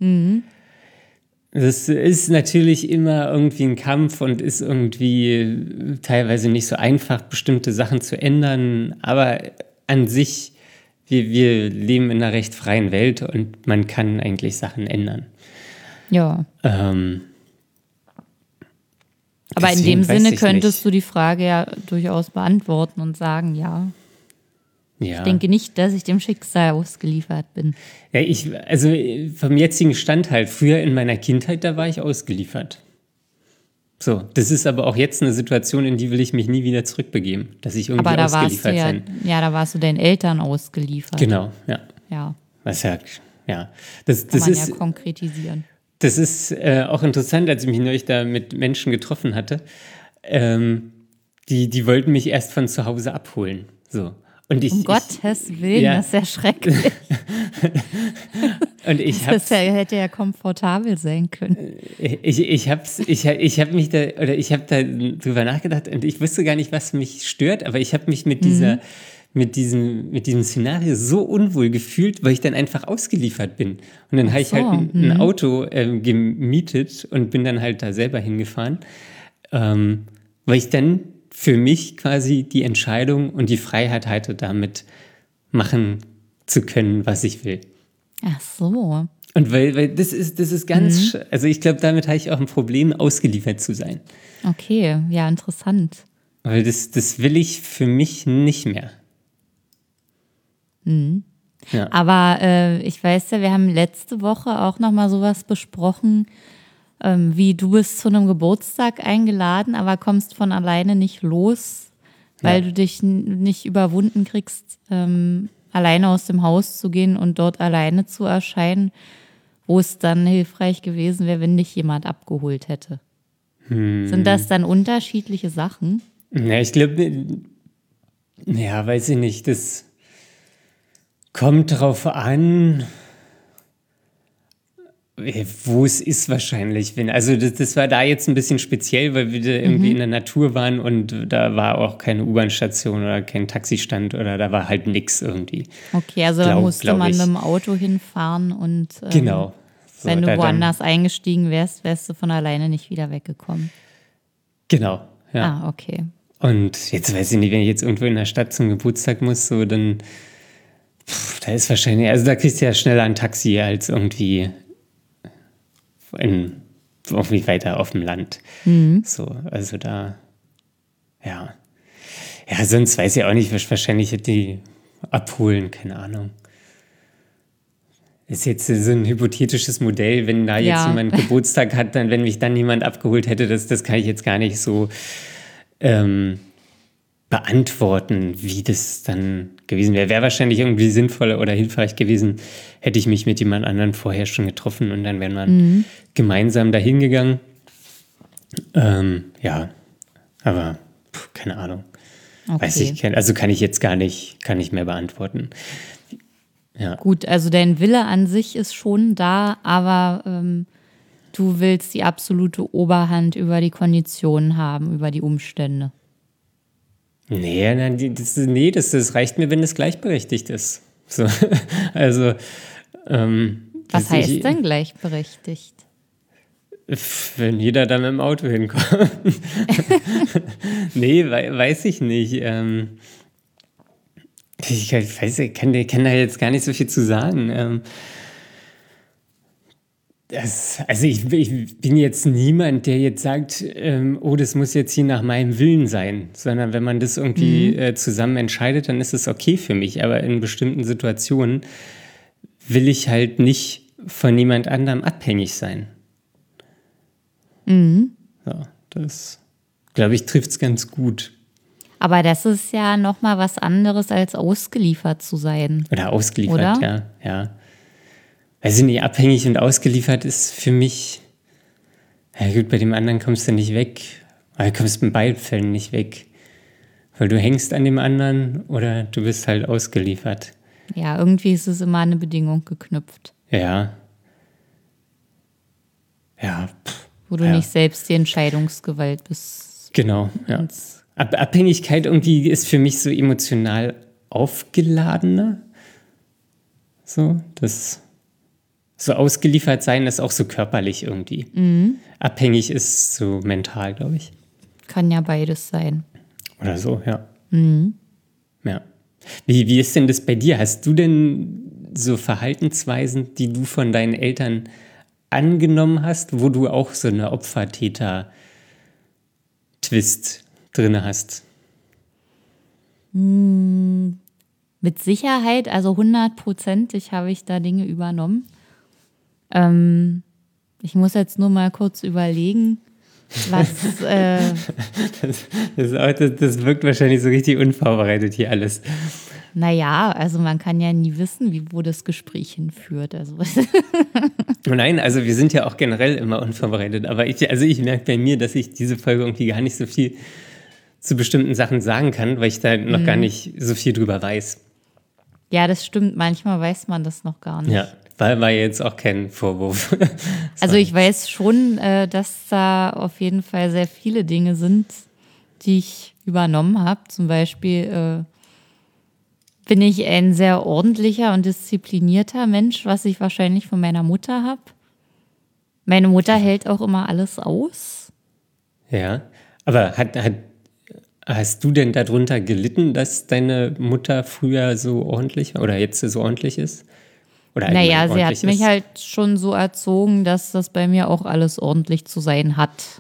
Das ist natürlich immer irgendwie ein Kampf und ist irgendwie teilweise nicht so einfach, bestimmte Sachen zu ändern. Aber an sich, wir, wir leben in einer recht freien Welt und man kann eigentlich Sachen ändern. Ja. Ähm, Aber in deswegen dem weiß Sinne ich könntest nicht. du die Frage ja durchaus beantworten und sagen, ja, Ja. ich denke nicht, dass ich dem Schicksal ausgeliefert bin. Ja, ich, also vom jetzigen Stand halt, früher in meiner Kindheit, da war ich ausgeliefert. So, das ist aber auch jetzt eine Situation, in die will ich mich nie wieder zurückbegeben, dass ich irgendwie Aber da warst du ausgeliefert ja, sein. ja, da warst du deinen Eltern ausgeliefert. Genau, ja. Ja, Was ja, ja. Das, kann das man ist, ja konkretisieren. das ist äh, auch interessant, als ich mich neulich da mit Menschen getroffen hatte. Ähm, die, die wollten mich erst von zu Hause abholen. So. Und ich, Um ich, Gottes Willen, ja. das ist ja schrecklich. und ich Das hab's, ja, hätte ja komfortabel sein können. Ich, ich hab's, ich, ich hab mich da, oder ich habe da drüber nachgedacht und ich wusste gar nicht, was mich stört, aber ich habe mich mit dieser, mit diesem, mit diesem Szenario so unwohl gefühlt, weil ich dann einfach ausgeliefert bin. Und dann habe ich so, halt ein, ein Auto ähm, gemietet und bin dann halt da selber hingefahren, ähm, weil ich dann für mich quasi die Entscheidung und die Freiheit hatte, damit machen zu können, was ich will. Ach so. Und weil, weil das ist, das ist ganz, sch- also ich glaube, damit habe ich auch ein Problem, ausgeliefert zu sein. Okay, ja, interessant. Weil das, das will ich für mich nicht mehr. Ja. Aber äh, ich weiß ja, wir haben letzte Woche auch nochmal sowas besprochen, ähm, wie du bist zu einem Geburtstag eingeladen, aber kommst von alleine nicht los, weil Ja. du dich n- nicht überwunden kriegst, ähm, alleine aus dem Haus zu gehen und dort alleine zu erscheinen, wo es dann hilfreich gewesen wäre, wenn dich jemand abgeholt hätte. Sind das dann unterschiedliche Sachen? Ja, ich glaube, ja, weiß ich nicht, das kommt drauf an, äh, wo es ist wahrscheinlich. Wenn, also das, das war da jetzt ein bisschen speziell, weil wir da irgendwie in der Natur waren und da war auch keine U-Bahn-Station oder kein Taxistand oder da war halt nix irgendwie. Okay, also da Glaub- musste glaub man ich. mit dem Auto hinfahren und ähm, Genau. So, wenn du da dann- woanders eingestiegen wärst, wärst du von alleine nicht wieder weggekommen. Genau, ja. Ah, okay. Und jetzt weiß ich nicht, wenn ich jetzt irgendwo in der Stadt zum Geburtstag muss, so dann, pff, da ist wahrscheinlich, also da kriegst du ja schneller ein Taxi als irgendwie in, irgendwie weiter auf dem Land. Mhm. So, also da, ja. Ja, sonst weiß ich auch nicht, wahrscheinlich hätte die abholen, keine Ahnung. Ist jetzt so ein hypothetisches Modell, wenn da jetzt Ja. jemand Geburtstag hat, dann, wenn mich dann jemand abgeholt hätte, das, das kann ich jetzt gar nicht so ähm, beantworten, wie das dann gewesen wäre. Wäre wahrscheinlich irgendwie sinnvoller oder hilfreich gewesen, hätte ich mich mit jemand anderem vorher schon getroffen und dann wären wir mhm. gemeinsam dahin gegangen. Ähm, ja, aber pff, keine Ahnung. Okay. Weiß ich, also kann ich jetzt gar nicht, kann nicht mehr beantworten. Ja. Gut, also dein Wille an sich ist schon da, aber ähm, du willst die absolute Oberhand über die Konditionen haben, über die Umstände. Nee, nein, das, nee das, das reicht mir, wenn es gleichberechtigt ist. So, also, ähm, Was heißt ich, denn gleichberechtigt? Wenn jeder da mit dem Auto hinkommt. Nee, we- weiß ich nicht. Ähm, ich weiß, ich kann, ich kann da jetzt gar nicht so viel zu sagen. Ähm, das, also ich, ich bin jetzt niemand, der jetzt sagt, ähm, oh, das muss jetzt hier nach meinem Willen sein, sondern wenn man das irgendwie mhm. äh, zusammen entscheidet, dann ist es okay für mich. Aber in bestimmten Situationen will ich halt nicht von jemand anderem abhängig sein. Mhm. Ja, das, glaube ich, trifft es ganz gut. Aber das ist ja nochmal was anderes, als ausgeliefert zu sein. Oder ausgeliefert, Oder? ja. ja. Weiß ich nicht, abhängig und ausgeliefert ist für mich, ja gut, bei dem anderen kommst du nicht weg, aber du kommst in beiden Fällen nicht weg. Weil du hängst an dem anderen oder du bist halt ausgeliefert. Ja, irgendwie ist es immer an eine Bedingung geknüpft. Ja. Ja, pff. Wo du ja. nicht selbst die Entscheidungsgewalt bist. Genau, ja. Ab- Abhängigkeit irgendwie ist für mich so emotional aufgeladener. So, das so ausgeliefert sein ist auch so körperlich irgendwie. Mhm. Abhängig ist so mental, glaube ich. Kann ja beides sein. Oder so, ja. Mhm. Ja. Wie, wie ist denn das bei dir? Hast du denn so Verhaltensweisen, die du von deinen Eltern angenommen hast, wo du auch so eine Opfer-Täter-Twist drin hast? Hm, mit Sicherheit, also hundertprozentig habe ich da Dinge übernommen. Ähm, ich muss jetzt nur mal kurz überlegen, was... Äh, das, das, auch, das, das wirkt wahrscheinlich so richtig unvorbereitet hier alles. Naja, also man kann ja nie wissen, wie, wo das Gespräch hinführt. Also. Nein, also wir sind ja auch generell immer unvorbereitet. Aber ich, also ich merke bei mir, dass ich diese Folge irgendwie gar nicht so viel zu bestimmten Sachen sagen kann, weil ich da noch mhm. gar nicht so viel drüber weiß. Ja, das stimmt. Manchmal weiß man das noch gar nicht. Ja, war, war jetzt auch kein Vorwurf. Also ich weiß schon, dass da auf jeden Fall sehr viele Dinge sind, die ich übernommen habe. Zum Beispiel... Äh, bin ich ein sehr ordentlicher und disziplinierter Mensch, was ich wahrscheinlich von meiner Mutter habe. Meine Mutter hält auch immer alles aus. Ja, aber hat, hat, hast du denn darunter gelitten, dass deine Mutter früher so ordentlich war oder jetzt so ordentlich ist? Oder naja, sie hat mich ist? halt schon so erzogen, dass das bei mir auch alles ordentlich zu sein hat.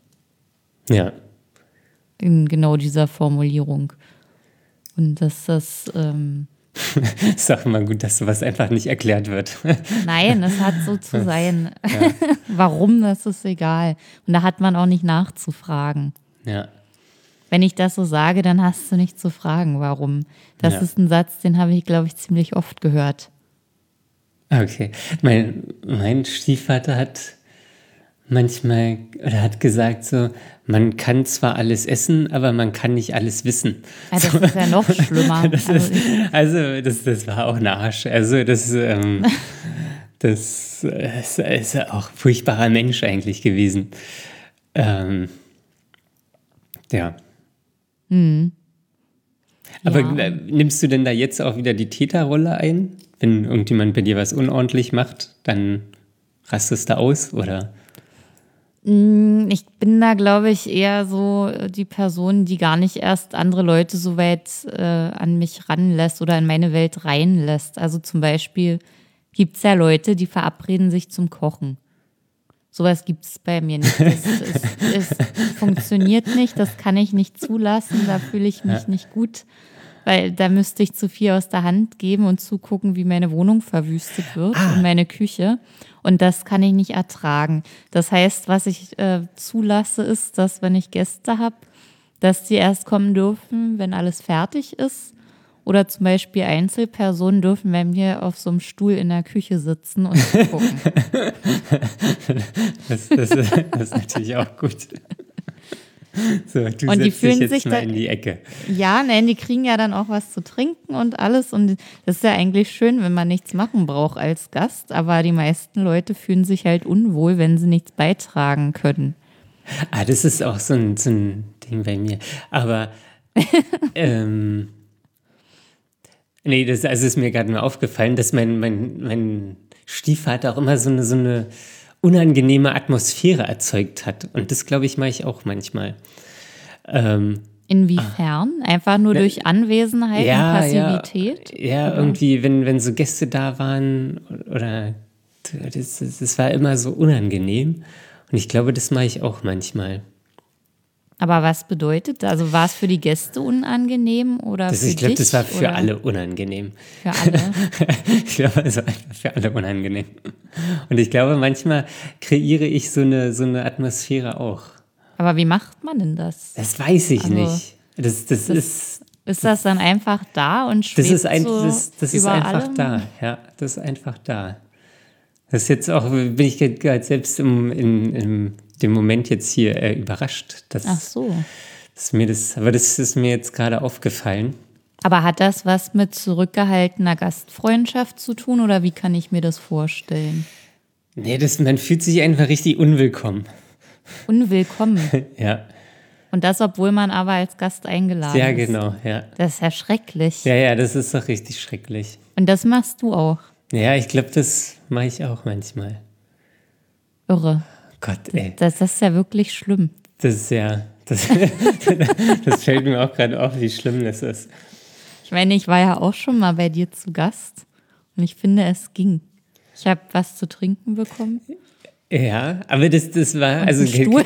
Ja. In genau dieser Formulierung. Und dass das... Ähm ist auch immer gut, dass sowas einfach nicht erklärt wird. Nein, es hat so zu sein. Ja. Warum, das ist egal. Und da hat man auch nicht nachzufragen. Ja. Wenn ich das so sage, dann hast du nicht zu fragen, warum. Das ja. ist ein Satz, den habe ich, glaube ich, ziemlich oft gehört. Okay. Mein, mein Stiefvater hat manchmal, oder hat gesagt so, man kann zwar alles essen, aber man kann nicht alles wissen. Ja, das so. ist ja noch schlimmer. das ist, also das, das war auch ein Arsch. Also das, ähm, das ist, ist auch ein furchtbarer Mensch eigentlich gewesen. Ähm, ja. Hm. Aber ja. nimmst du denn da jetzt auch wieder die Täterrolle ein? Wenn irgendjemand bei dir was unordentlich macht, dann rastest du aus, oder? Ich bin da, glaube ich, eher so die Person, die gar nicht erst andere Leute so weit äh, an mich ranlässt oder in meine Welt reinlässt. Also zum Beispiel gibt es ja Leute, die verabreden sich zum Kochen. Sowas gibt es bei mir nicht. Das, es, es funktioniert nicht, das kann ich nicht zulassen, da fühle ich mich nicht gut, weil da müsste ich zu viel aus der Hand geben und zugucken, wie meine Wohnung verwüstet wird ah. und meine Küche. Und das kann ich nicht ertragen. Das heißt, was ich äh, zulasse, ist, dass wenn ich Gäste habe, dass die erst kommen dürfen, wenn alles fertig ist. Oder zum Beispiel Einzelpersonen dürfen bei mir auf so einem Stuhl in der Küche sitzen und gucken. das, das, das ist natürlich auch gut. So, du und die setzt fühlen dich jetzt sich mal da, in die Ecke. Ja, nein, die kriegen ja dann auch was zu trinken und alles. Und das ist ja eigentlich schön, wenn man nichts machen braucht als Gast. Aber die meisten Leute fühlen sich halt unwohl, wenn sie nichts beitragen können. Ah, das ist auch so ein, so ein Ding bei mir. Aber ähm, nee, das also ist mir gerade mal aufgefallen, dass mein, mein, mein Stiefvater auch immer so eine, so eine unangenehme Atmosphäre erzeugt hat. Und das, glaube ich, mache ich auch manchmal. Ähm, Inwiefern? Ah. Einfach nur Na, durch Anwesenheit ja, und Passivität? Ja, ja irgendwie, wenn, wenn so Gäste da waren oder das, das war immer so unangenehm. Und ich glaube, das mache ich auch manchmal. Aber was bedeutet das? Also war es für die Gäste unangenehm oder das, für ich glaube, dich? Das war für oder? alle unangenehm. Für alle? Ich glaube, es war einfach für alle unangenehm. Und ich glaube, manchmal kreiere ich so eine, so eine Atmosphäre auch. Aber wie macht man denn das? Das weiß ich also, nicht. Das, das, das ist... Ist das dann einfach da und schwebt das ist ein, so Das, das ist über einfach allem? da, ja. Das ist einfach da. Das ist jetzt auch, bin ich gerade selbst im, in, in dem Moment jetzt hier äh, überrascht. Dass, Ach so. Dass mir das, aber das ist mir jetzt gerade aufgefallen. Aber hat das was mit zurückgehaltener Gastfreundschaft zu tun oder wie kann ich mir das vorstellen? Nee, das, man fühlt sich einfach richtig unwillkommen. Unwillkommen? Ja. Und das, obwohl man aber als Gast eingeladen ja, ist. Ja, genau, ja. Das ist ja schrecklich. Ja, ja, das ist doch richtig schrecklich. Und das machst du auch? Ja, ich glaube, das mache ich auch manchmal. Irre. Gott, ey. Das, das ist ja wirklich schlimm. Das ist ja, das, das fällt mir auch gerade auf, wie schlimm das ist. Ich meine, ich war ja auch schon mal bei dir zu Gast und ich finde, es ging. Ich habe was zu trinken bekommen. Ja, aber das, das war, und also Stuhl.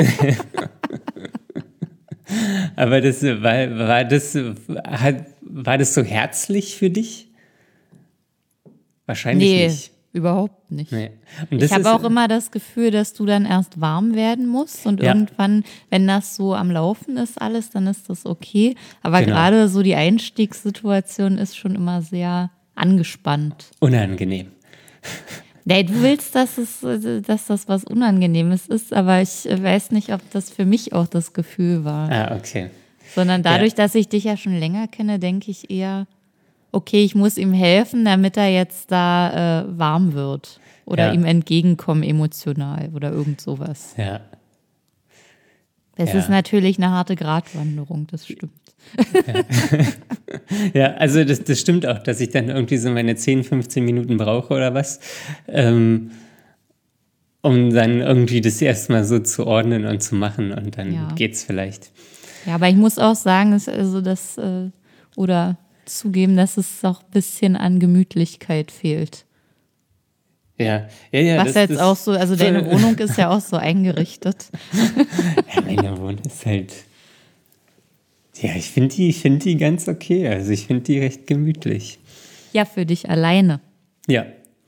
aber das war, war das war das so herzlich für dich? Wahrscheinlich nee, nicht. Überhaupt nicht. Nee. Ich habe auch immer das Gefühl, dass du dann erst warm werden musst und ja. irgendwann, wenn das so am Laufen ist alles, dann ist das okay. Aber genau. gerade so die Einstiegssituation ist schon immer sehr angespannt. Unangenehm. Nee, du willst, dass, es, dass das was Unangenehmes ist, aber ich weiß nicht, ob das für mich auch das Gefühl war. Ah, okay. Sondern dadurch, ja. dass ich dich ja schon länger kenne, denke ich eher, okay, ich muss ihm helfen, damit er jetzt da äh, warm wird. Oder ja. ihm entgegenkommen emotional oder irgend sowas. Ja. Das ja. ist natürlich eine harte Gratwanderung, das stimmt. Ja, ja also das, das stimmt auch, dass ich dann irgendwie so meine zehn, fünfzehn Minuten brauche oder was, ähm, um dann irgendwie das erstmal so zu ordnen und zu machen und dann ja. geht's vielleicht. Ja, aber ich muss auch sagen, dass, also das, äh, oder zugeben, dass es auch ein bisschen an Gemütlichkeit fehlt. Ja, ja, ja. Was das, jetzt das auch so, also deine Wohnung ist ja auch so eingerichtet. Ja, meine Wohnung ist halt, ja, ich finde die, ich finde die ganz okay. Also ich finde die recht gemütlich. Ja, für dich alleine. Ja.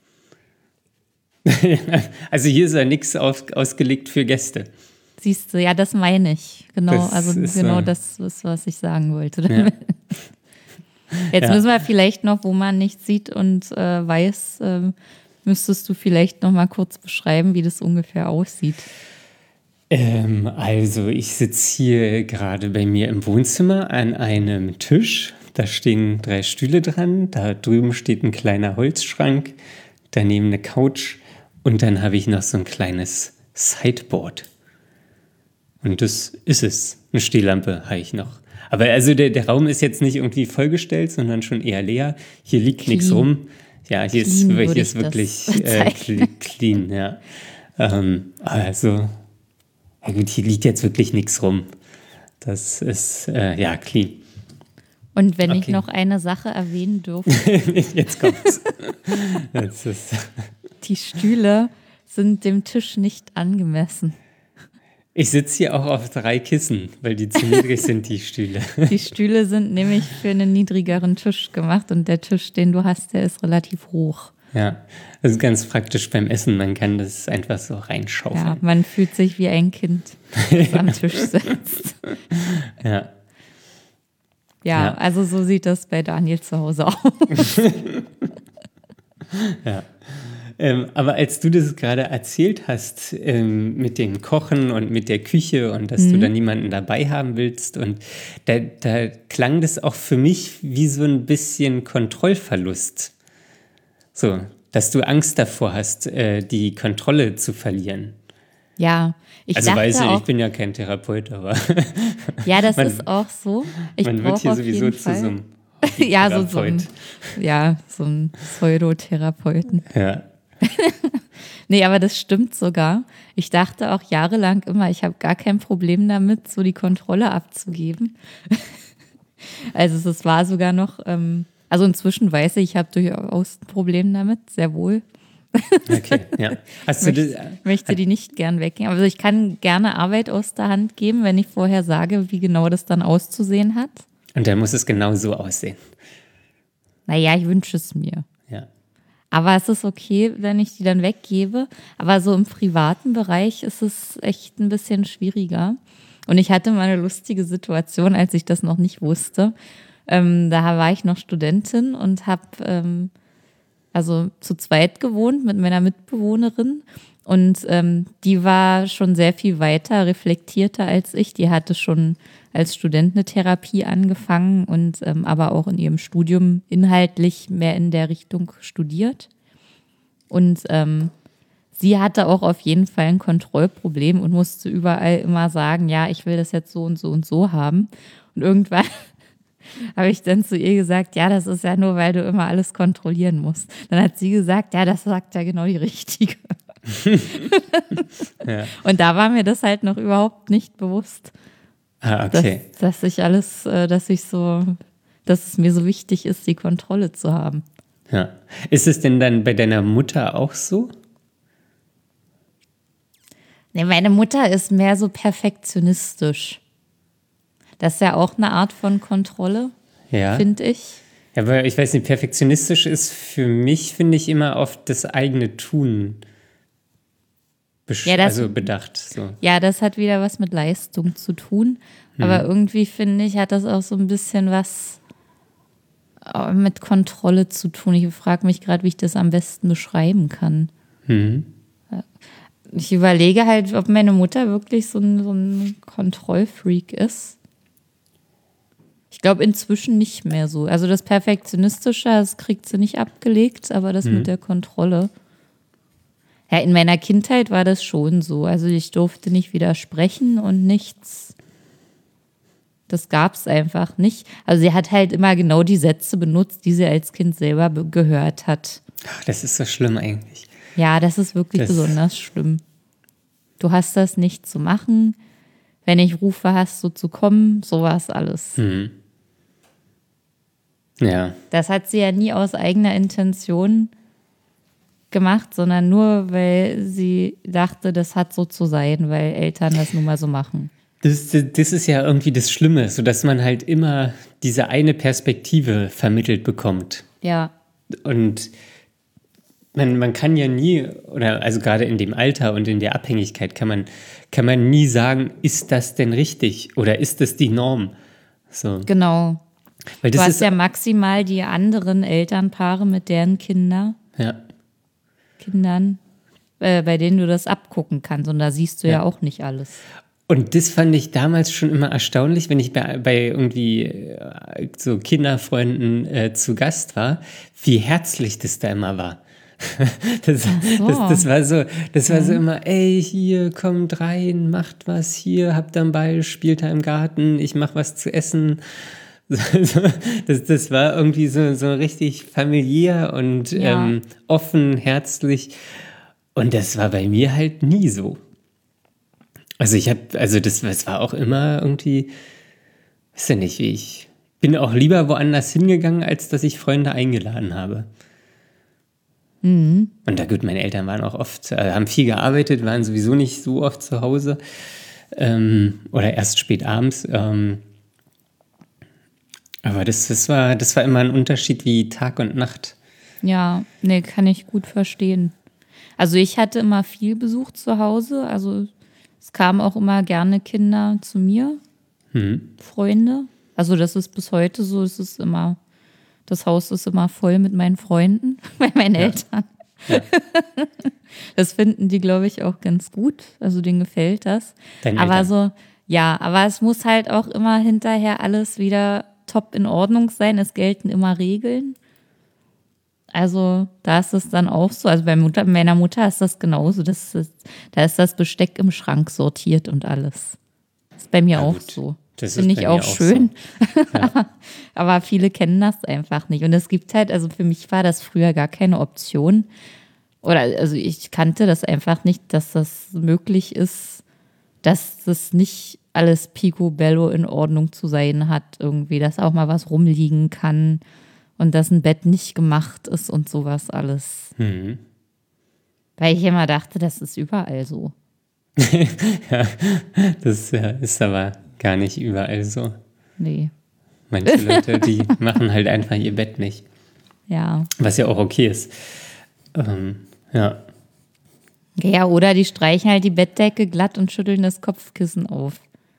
Also hier ist ja nichts ausgelegt für Gäste. Siehst du, ja, das meine ich. Genau, das also genau so. Das ist, was ich sagen wollte. Ja. Jetzt ja. müssen wir vielleicht noch, wo man nichts sieht und äh, weiß, äh, müsstest du vielleicht noch mal kurz beschreiben, wie das ungefähr aussieht. Ähm, also ich sitze hier gerade bei mir im Wohnzimmer an einem Tisch. Da stehen drei Stühle dran. Da drüben steht ein kleiner Holzschrank, daneben eine Couch und dann habe ich noch so ein kleines Sideboard. Und das ist es. Eine Stehlampe habe ich noch. Aber also der, der Raum ist jetzt nicht irgendwie vollgestellt, sondern schon eher leer. Hier liegt nichts rum. Ja, hier clean ist, hier ist wirklich äh, clean, ja. Ähm, also Ja gut, hier liegt jetzt wirklich nichts rum. Das ist, äh, ja, clean. Und wenn ich Okay. noch eine Sache erwähnen dürfte, Jetzt kommt's. Jetzt ist, die Stühle sind dem Tisch nicht angemessen. ich sitze hier auch auf drei Kissen, weil die zu niedrig sind, die Stühle. Die Stühle sind nämlich für einen niedrigeren Tisch gemacht und der Tisch, den du hast, der ist relativ hoch. Ja, das ist ganz praktisch beim Essen. Man kann das einfach so Ja, reinschaufeln. man fühlt sich wie ein Kind, das am Tisch sitzt. Ja. Ja, Ja. also so sieht das bei Daniel zu Hause aus. Ja. Ähm, aber als du das gerade erzählt hast, ähm, mit dem Kochen und mit der Küche und dass du da niemanden dabei haben willst, und da, da klang das auch für mich wie so ein bisschen Kontrollverlust. So, dass du Angst davor hast, äh, die Kontrolle zu verlieren. Ja, ich Also dachte weiß ich, auch, ich bin ja kein Therapeut, aber ja, das man- ist auch so. Ich man wird brauche hier auf sowieso jeden zu Fall. so einem ja, so, so ein, Therapeut. ja, so ein Pseudotherapeuten. Ja. Nee, aber das stimmt sogar. Ich dachte auch jahrelang immer, ich habe gar kein Problem damit, so die Kontrolle abzugeben. Also es war sogar noch, ähm, also inzwischen weiß ich, ich habe durchaus ein Problem damit, sehr wohl. Okay, ja. Hast du Ich das, möchte die nicht gern weggeben. Also ich kann gerne Arbeit aus der Hand geben, wenn ich vorher sage, wie genau das dann auszusehen hat. und dann muss es genau so aussehen. Naja, ich wünsche es mir. Ja. Aber es ist okay, wenn ich die dann weggebe. Aber so im privaten Bereich ist es echt ein bisschen schwieriger. Und ich hatte mal eine lustige Situation, als ich das noch nicht wusste. Ähm, da war ich noch Studentin und habe ähm, also zu zweit gewohnt mit meiner Mitbewohnerin. Und ähm, die war schon sehr viel weiter, reflektierter als ich. Die hatte schon als Student eine Therapie angefangen und ähm, aber auch in ihrem Studium inhaltlich mehr in der Richtung studiert. Und ähm, sie hatte auch auf jeden Fall ein Kontrollproblem und musste überall immer sagen, ja, ich will das jetzt so und so und so haben. Und irgendwann habe ich dann zu ihr gesagt, ja, das ist ja nur, weil du immer alles kontrollieren musst. Dann hat sie gesagt, ja, das sagt ja genau die Richtige. Ja. Und da war mir das halt noch überhaupt nicht bewusst, Ah, dass, okay. dass ich alles, äh, dass ich so, dass es mir so wichtig ist, die Kontrolle zu haben. Ja. Ist es denn dann bei deiner Mutter auch so? Nee, meine Mutter ist mehr so perfektionistisch. Das ist ja auch eine Art von Kontrolle, Ja. finde ich. Ja, aber ich weiß nicht, perfektionistisch ist für mich, finde ich, immer auf das eigene Tun besch- Ja, das- also bedacht. So. Ja, das hat wieder was mit Leistung zu tun. Aber irgendwie finde ich, hat das auch so ein bisschen was äh, mit Kontrolle zu tun. Ich frage mich gerade, wie ich das am besten beschreiben kann. Mhm. Ich überlege halt, ob meine Mutter wirklich so ein, so ein Kontrollfreak ist. Ich glaube inzwischen nicht mehr so. Also das Perfektionistische, das kriegt sie nicht abgelegt, aber das mit der Kontrolle. Ja, in meiner Kindheit war das schon so. Also ich durfte nicht widersprechen und nichts. Das gab es einfach nicht. Also sie hat halt immer genau die Sätze benutzt, die sie als Kind selber be- gehört hat. Ach, das ist so schlimm eigentlich. Ja, das ist wirklich Das- besonders schlimm. Du hast das nicht zu machen. Wenn ich rufe, hast du zu kommen. Sowas alles. Mhm. Ja. Das hat sie ja nie aus eigener Intention gemacht, sondern nur, weil sie dachte, das hat so zu sein, weil Eltern das nun mal so machen. Das, das ist ja irgendwie das Schlimme, so dass man halt immer diese eine Perspektive vermittelt bekommt. Ja, Und man, man kann ja nie, oder also gerade in dem Alter und in der Abhängigkeit kann man, kann man nie sagen, ist das denn richtig oder ist das die Norm? So. genau. Weil Du das hast ist, ja maximal die anderen Elternpaare mit deren Kinder, ja, Kindern, äh, bei denen du das abgucken kannst. Und da siehst du ja, Ja. auch nicht alles. und das fand ich damals schon immer erstaunlich, wenn ich bei, bei irgendwie äh, so Kinderfreunden äh, zu Gast war, wie herzlich das da immer war. Das, so. das, das war so, das war so immer, ey, hier, kommt rein, macht was hier, habt am Ball, spielt da im Garten, ich mach was zu essen. So, das, das war irgendwie so, so richtig familiär und Ja. ähm, offen, herzlich. Und das war bei mir halt nie so. Also ich habe, also das, das war auch immer irgendwie, weiß ja nicht, wie ich bin auch lieber woanders hingegangen, als dass ich Freunde eingeladen habe. Mhm. Und da gut, meine Eltern waren auch oft, äh, haben viel gearbeitet, waren sowieso nicht so oft zu Hause ähm, oder erst spät abends. Ähm, aber das, das war, das war immer ein Unterschied wie Tag und Nacht. Ja, nee, kann ich gut verstehen. Also ich hatte immer viel Besuch zu Hause. Also es kamen auch immer gerne Kinder zu mir, Hm. Freunde. Also das ist bis heute so. Es ist immer, das Haus ist immer voll mit meinen Freunden, bei meinen Ja. Eltern. Ja. Das finden die, glaube ich, auch ganz gut. Also denen gefällt das. Deinen Aber Eltern. so, ja, aber es muss halt auch immer hinterher alles wieder top in Ordnung sein. Es gelten immer Regeln. Also da ist es dann auch so. Also bei Mutter, meiner Mutter ist das genauso. Das ist, da ist das Besteck im Schrank sortiert und alles. Ist bei mir Ja, auch gut. so. Das Finde ist ich bei mir auch auch schön. so. Ja. Aber viele kennen das einfach nicht. Und es gibt halt, also für mich war das früher gar keine Option. Oder also ich kannte das einfach nicht, dass das möglich ist, dass das nicht alles picobello in Ordnung zu sein hat. Irgendwie, dass auch mal was rumliegen kann und dass ein Bett nicht gemacht ist und sowas alles. Mhm. Weil ich immer dachte, das ist überall so. Ja, das ja, ist aber gar nicht überall so. Nee, Manche Leute, die machen halt einfach ihr Bett nicht. ja. Was ja auch okay ist. Ähm, ja. Ja, oder die streichen halt die Bettdecke glatt und schütteln das Kopfkissen auf.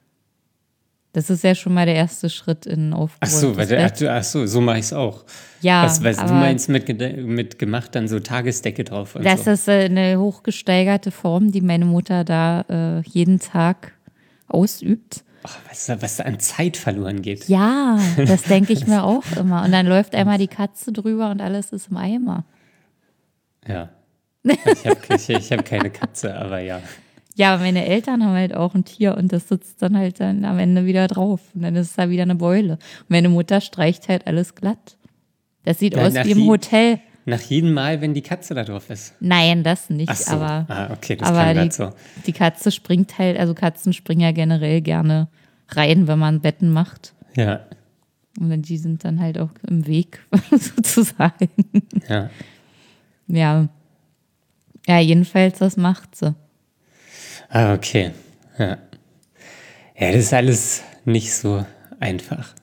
Das ist ja schon mal der erste Schritt in Ach aufgeräumtes so, warte, ach, Bett. du- ach so, so mache ich es auch. Ja, Was, was du aber meinst mit, gede- mit gemacht, dann so Tagesdecke drauf und das so. ist äh, eine hochgesteigerte Form, die meine Mutter da äh, jeden Tag ausübt. Ach, was, da- was da an Zeit verloren geht. Ja, das denke ich mir auch immer. Und dann läuft einmal die Katze drüber und alles ist im Eimer. Ja. Ich habe ich, ich hab keine Katze, aber ja. Ja, meine Eltern haben halt auch ein Tier und das sitzt dann halt dann am Ende wieder drauf. Und dann ist da wieder eine Beule. Und meine Mutter streicht halt alles glatt. Das sieht Ja, aus nach wie im je- Hotel. Nach jedem Mal, wenn die Katze da drauf ist. Nein, das nicht. Ach so. Aber, Ah, okay, das aber klang die, grad so. die Katze springt halt, also Katzen springen ja generell gerne rein, wenn man Betten macht. Ja, Und dann, die sind dann halt auch im Weg, sozusagen. ja. Ja. Ja, jedenfalls, das macht sie. Ah, okay. Ja. Ja, das ist alles nicht so einfach.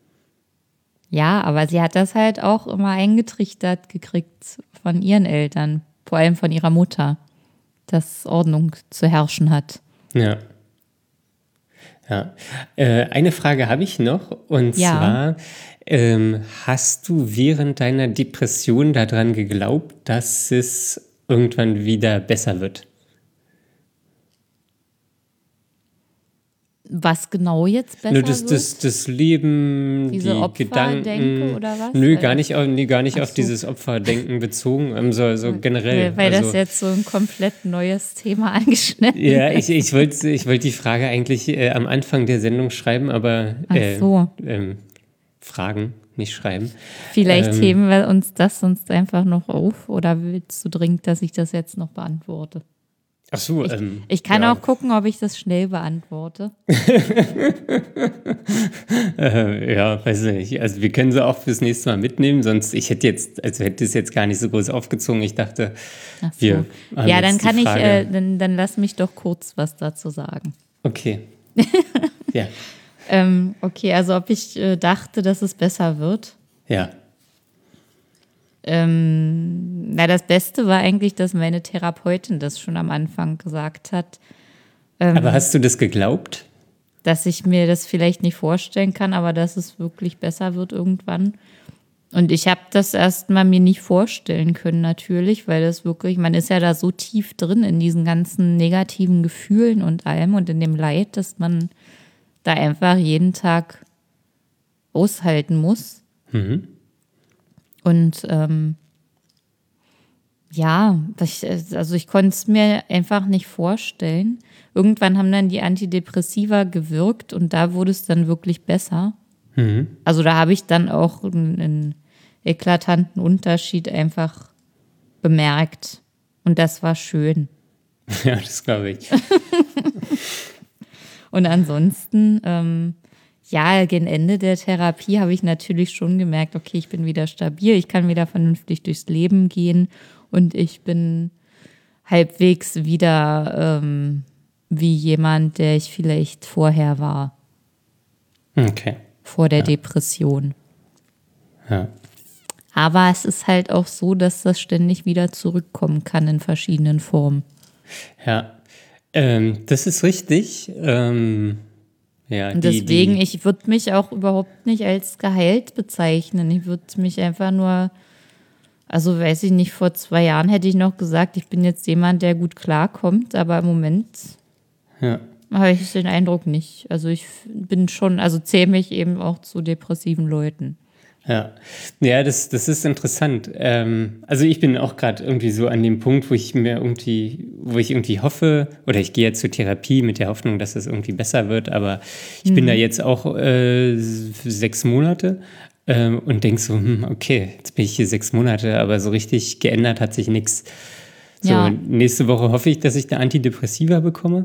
Ja, aber sie hat das halt auch immer eingetrichtert gekriegt von ihren Eltern, vor allem von ihrer Mutter, dass Ordnung zu herrschen hat. Ja. Ja. Äh, eine Frage habe ich noch, und Ja. zwar, ähm, hast du während deiner Depression daran geglaubt, dass es irgendwann wieder besser wird? Was genau jetzt besser Nur das, wird? das, das Leben, Diese die Opferdenke Gedanken. oder was? Nö, Weil gar das- nicht, auf- nee, gar nicht Ach auf so. dieses Opferdenken bezogen, ähm, so, so generell. Weil, weil also, das jetzt so ein komplett neues Thema angeschnitten ja, ist. ich, ich wollte ich wollt die Frage eigentlich äh, am Anfang der Sendung schreiben, aber Ach äh, so. ähm, fragen, nicht schreiben. Vielleicht ähm, heben wir uns das sonst einfach noch auf oder willst du dringend, dass ich das jetzt noch beantworte? Ach so, ähm, Ich kann ja, auch gucken, ob ich das schnell beantworte. Äh, ja, weiß ich nicht. Also wir können sie auch fürs nächste Mal mitnehmen, sonst ich hätte jetzt, also hätte es jetzt gar nicht so groß aufgezogen. Ich dachte, Ach so. wir haben Ja, jetzt dann die kann ich, Frage- äh, dann, dann lass mich doch kurz was dazu sagen. Okay. Ja, Ähm, okay, also ob ich äh, dachte, dass es besser wird. ja. Ähm, na, das Beste war eigentlich, dass meine Therapeutin das schon am Anfang gesagt hat, Aber hast du das geglaubt? dass ich mir das vielleicht nicht vorstellen kann, aber dass es wirklich besser wird irgendwann. Und ich habe das erstmal mir nicht vorstellen können, natürlich, weil das wirklich, man ist ja da so tief drin in diesen ganzen negativen Gefühlen und allem und in dem Leid, dass man da einfach jeden Tag aushalten muss. Mhm. Und ähm, ja, ich, also ich konnte es mir einfach nicht vorstellen. Irgendwann haben dann die Antidepressiva gewirkt und da wurde es dann wirklich besser. Mhm. Also da habe ich dann auch einen, einen eklatanten Unterschied einfach bemerkt. Und das war schön. Ja, das glaube ich. Und ansonsten, ähm, ja, gegen Ende der Therapie habe ich natürlich schon gemerkt, okay, ich bin wieder stabil, ich kann wieder vernünftig durchs Leben gehen und ich bin halbwegs wieder ähm, wie jemand, der ich vielleicht vorher war. Okay. Vor der Ja. Depression. Ja. Aber es ist halt auch so, dass das ständig wieder zurückkommen kann in verschiedenen Formen. Ja, ähm, das ist richtig. Ähm, ja, Und die, deswegen, die, ich würde mich auch überhaupt nicht als geheilt bezeichnen. Ich würde mich einfach nur, also weiß ich nicht, vor zwei Jahren hätte ich noch gesagt, ich bin jetzt jemand, der gut klarkommt, aber im Moment ja. habe ich den Eindruck nicht. Also ich bin schon, also zähle mich eben auch zu depressiven Leuten. Ja, ja, das, das ist interessant. Ähm, also ich bin auch gerade irgendwie so an dem Punkt, wo ich mir irgendwie, wo ich irgendwie hoffe, oder ich gehe jetzt zur Therapie mit der Hoffnung, dass es irgendwie besser wird, aber ich mhm. bin da jetzt auch äh, sechs Monate ähm, und denke so, hm, okay, jetzt bin ich hier sechs Monate, aber so richtig geändert hat sich nichts. So, Ja. nächste Woche hoffe ich, dass ich da Antidepressiva bekomme.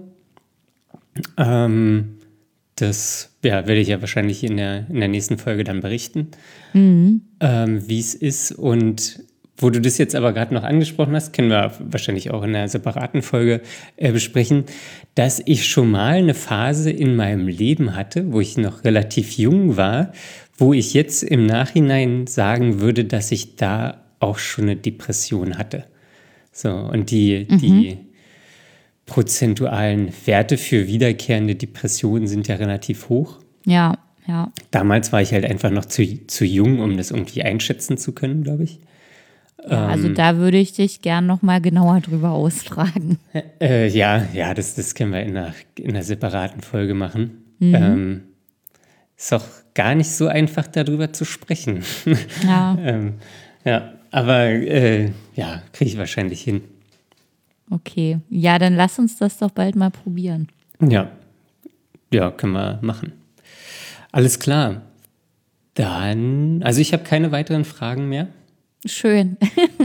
Ähm, Das ja, werde ich ja wahrscheinlich in der, in der nächsten Folge dann berichten, mhm. ähm, wie es ist. Und wo du das jetzt aber gerade noch angesprochen hast, können wir wahrscheinlich auch in einer separaten Folge äh, besprechen, dass ich schon mal eine Phase in meinem Leben hatte, wo ich noch relativ jung war, wo ich jetzt im Nachhinein sagen würde, dass ich da auch schon eine Depression hatte. So, und die, mhm. die prozentualen Werte für wiederkehrende Depressionen sind ja relativ hoch. Ja, ja. Damals war ich halt einfach noch zu, zu jung, um das irgendwie einschätzen zu können, glaube ich. Ja, also ähm, da würde ich dich gern noch mal genauer drüber ausfragen. Äh, ja, ja, das, das können wir in einer, in einer separaten Folge machen. Mhm. Ähm, ist auch gar nicht so einfach, darüber zu sprechen. Ja. ähm, ja, aber äh, ja, kriege ich wahrscheinlich hin. Okay, ja, dann lass uns das doch bald mal probieren. Ja, ja, können wir machen. Alles klar. Dann, also ich habe keine weiteren Fragen mehr. Schön.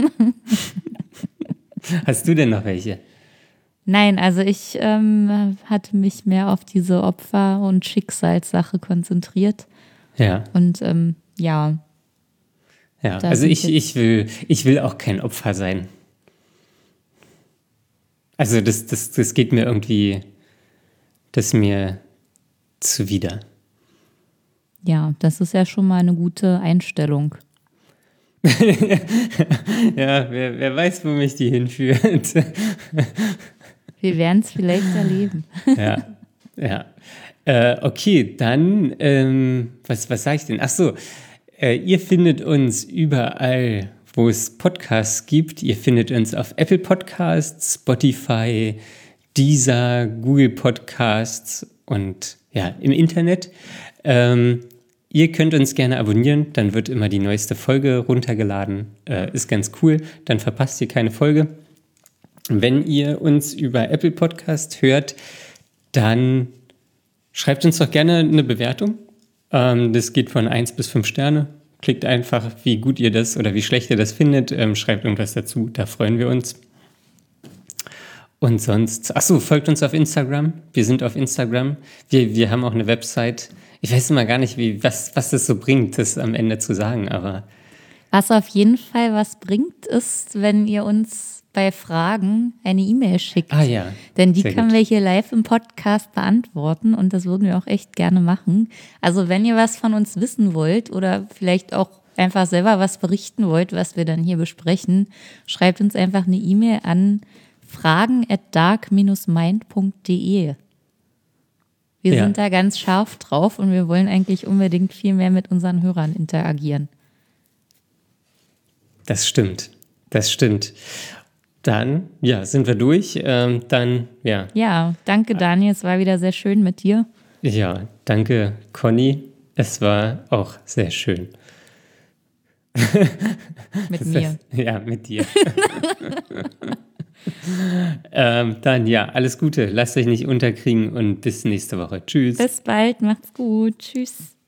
Hast du denn noch welche? Nein, also ich ähm, hatte mich mehr auf diese Opfer- und Schicksalssache konzentriert. Ja. Und ähm, ja. Ja, also ich, ich, will, ich will auch kein Opfer sein. Also das, das, das geht mir irgendwie, das ist mir zuwider. Ja, das ist ja schon mal eine gute Einstellung. Ja, wer, wer weiß, wo mich die hinführt. Wir werden es vielleicht erleben. Ja, ja. Äh, okay, dann, ähm, was, was sage ich denn? Ach so, äh, ihr findet uns überall, wo es Podcasts gibt. Ihr findet uns auf Apple Podcasts, Spotify, Deezer, Google Podcasts und ja, im Internet. Ähm, ihr könnt uns gerne abonnieren, dann wird immer die neueste Folge runtergeladen. Äh, ist ganz cool, dann verpasst ihr keine Folge. Wenn ihr uns über Apple Podcast hört, dann schreibt uns doch gerne eine Bewertung. Ähm, das geht von eins bis fünf Sterne. Klickt einfach, wie gut ihr das oder wie schlecht ihr das findet. Ähm, schreibt irgendwas dazu, da freuen wir uns. Und sonst, achso, folgt uns auf Instagram. Wir sind auf Instagram. Wir, wir haben auch eine Website. Ich weiß immer gar nicht, wie, was, was das so bringt, das am Ende zu sagen, aber. Was auf jeden Fall was bringt, ist, wenn ihr uns bei Fragen eine E-Mail schickt. Ah ja. Denn die Sehr können gut. wir hier live im Podcast beantworten und das würden wir auch echt gerne machen. Also wenn ihr was von uns wissen wollt oder vielleicht auch einfach selber was berichten wollt, was wir dann hier besprechen, schreibt uns einfach eine E-Mail an fragen at dark dash mind punkt de. Wir Ja. sind da ganz scharf drauf und wir wollen eigentlich unbedingt viel mehr mit unseren Hörern interagieren. Das stimmt. Das stimmt. Dann, ja, sind wir durch. Ähm, dann, ja. Ja, danke Daniel, es war wieder sehr schön mit dir. Ja, danke Conny. Es war auch sehr schön. Mit Das mir. heißt, ja, mit dir. ähm, dann, ja, alles Gute. Lasst euch nicht unterkriegen und bis nächste Woche. Tschüss. Bis bald, macht's gut. Tschüss.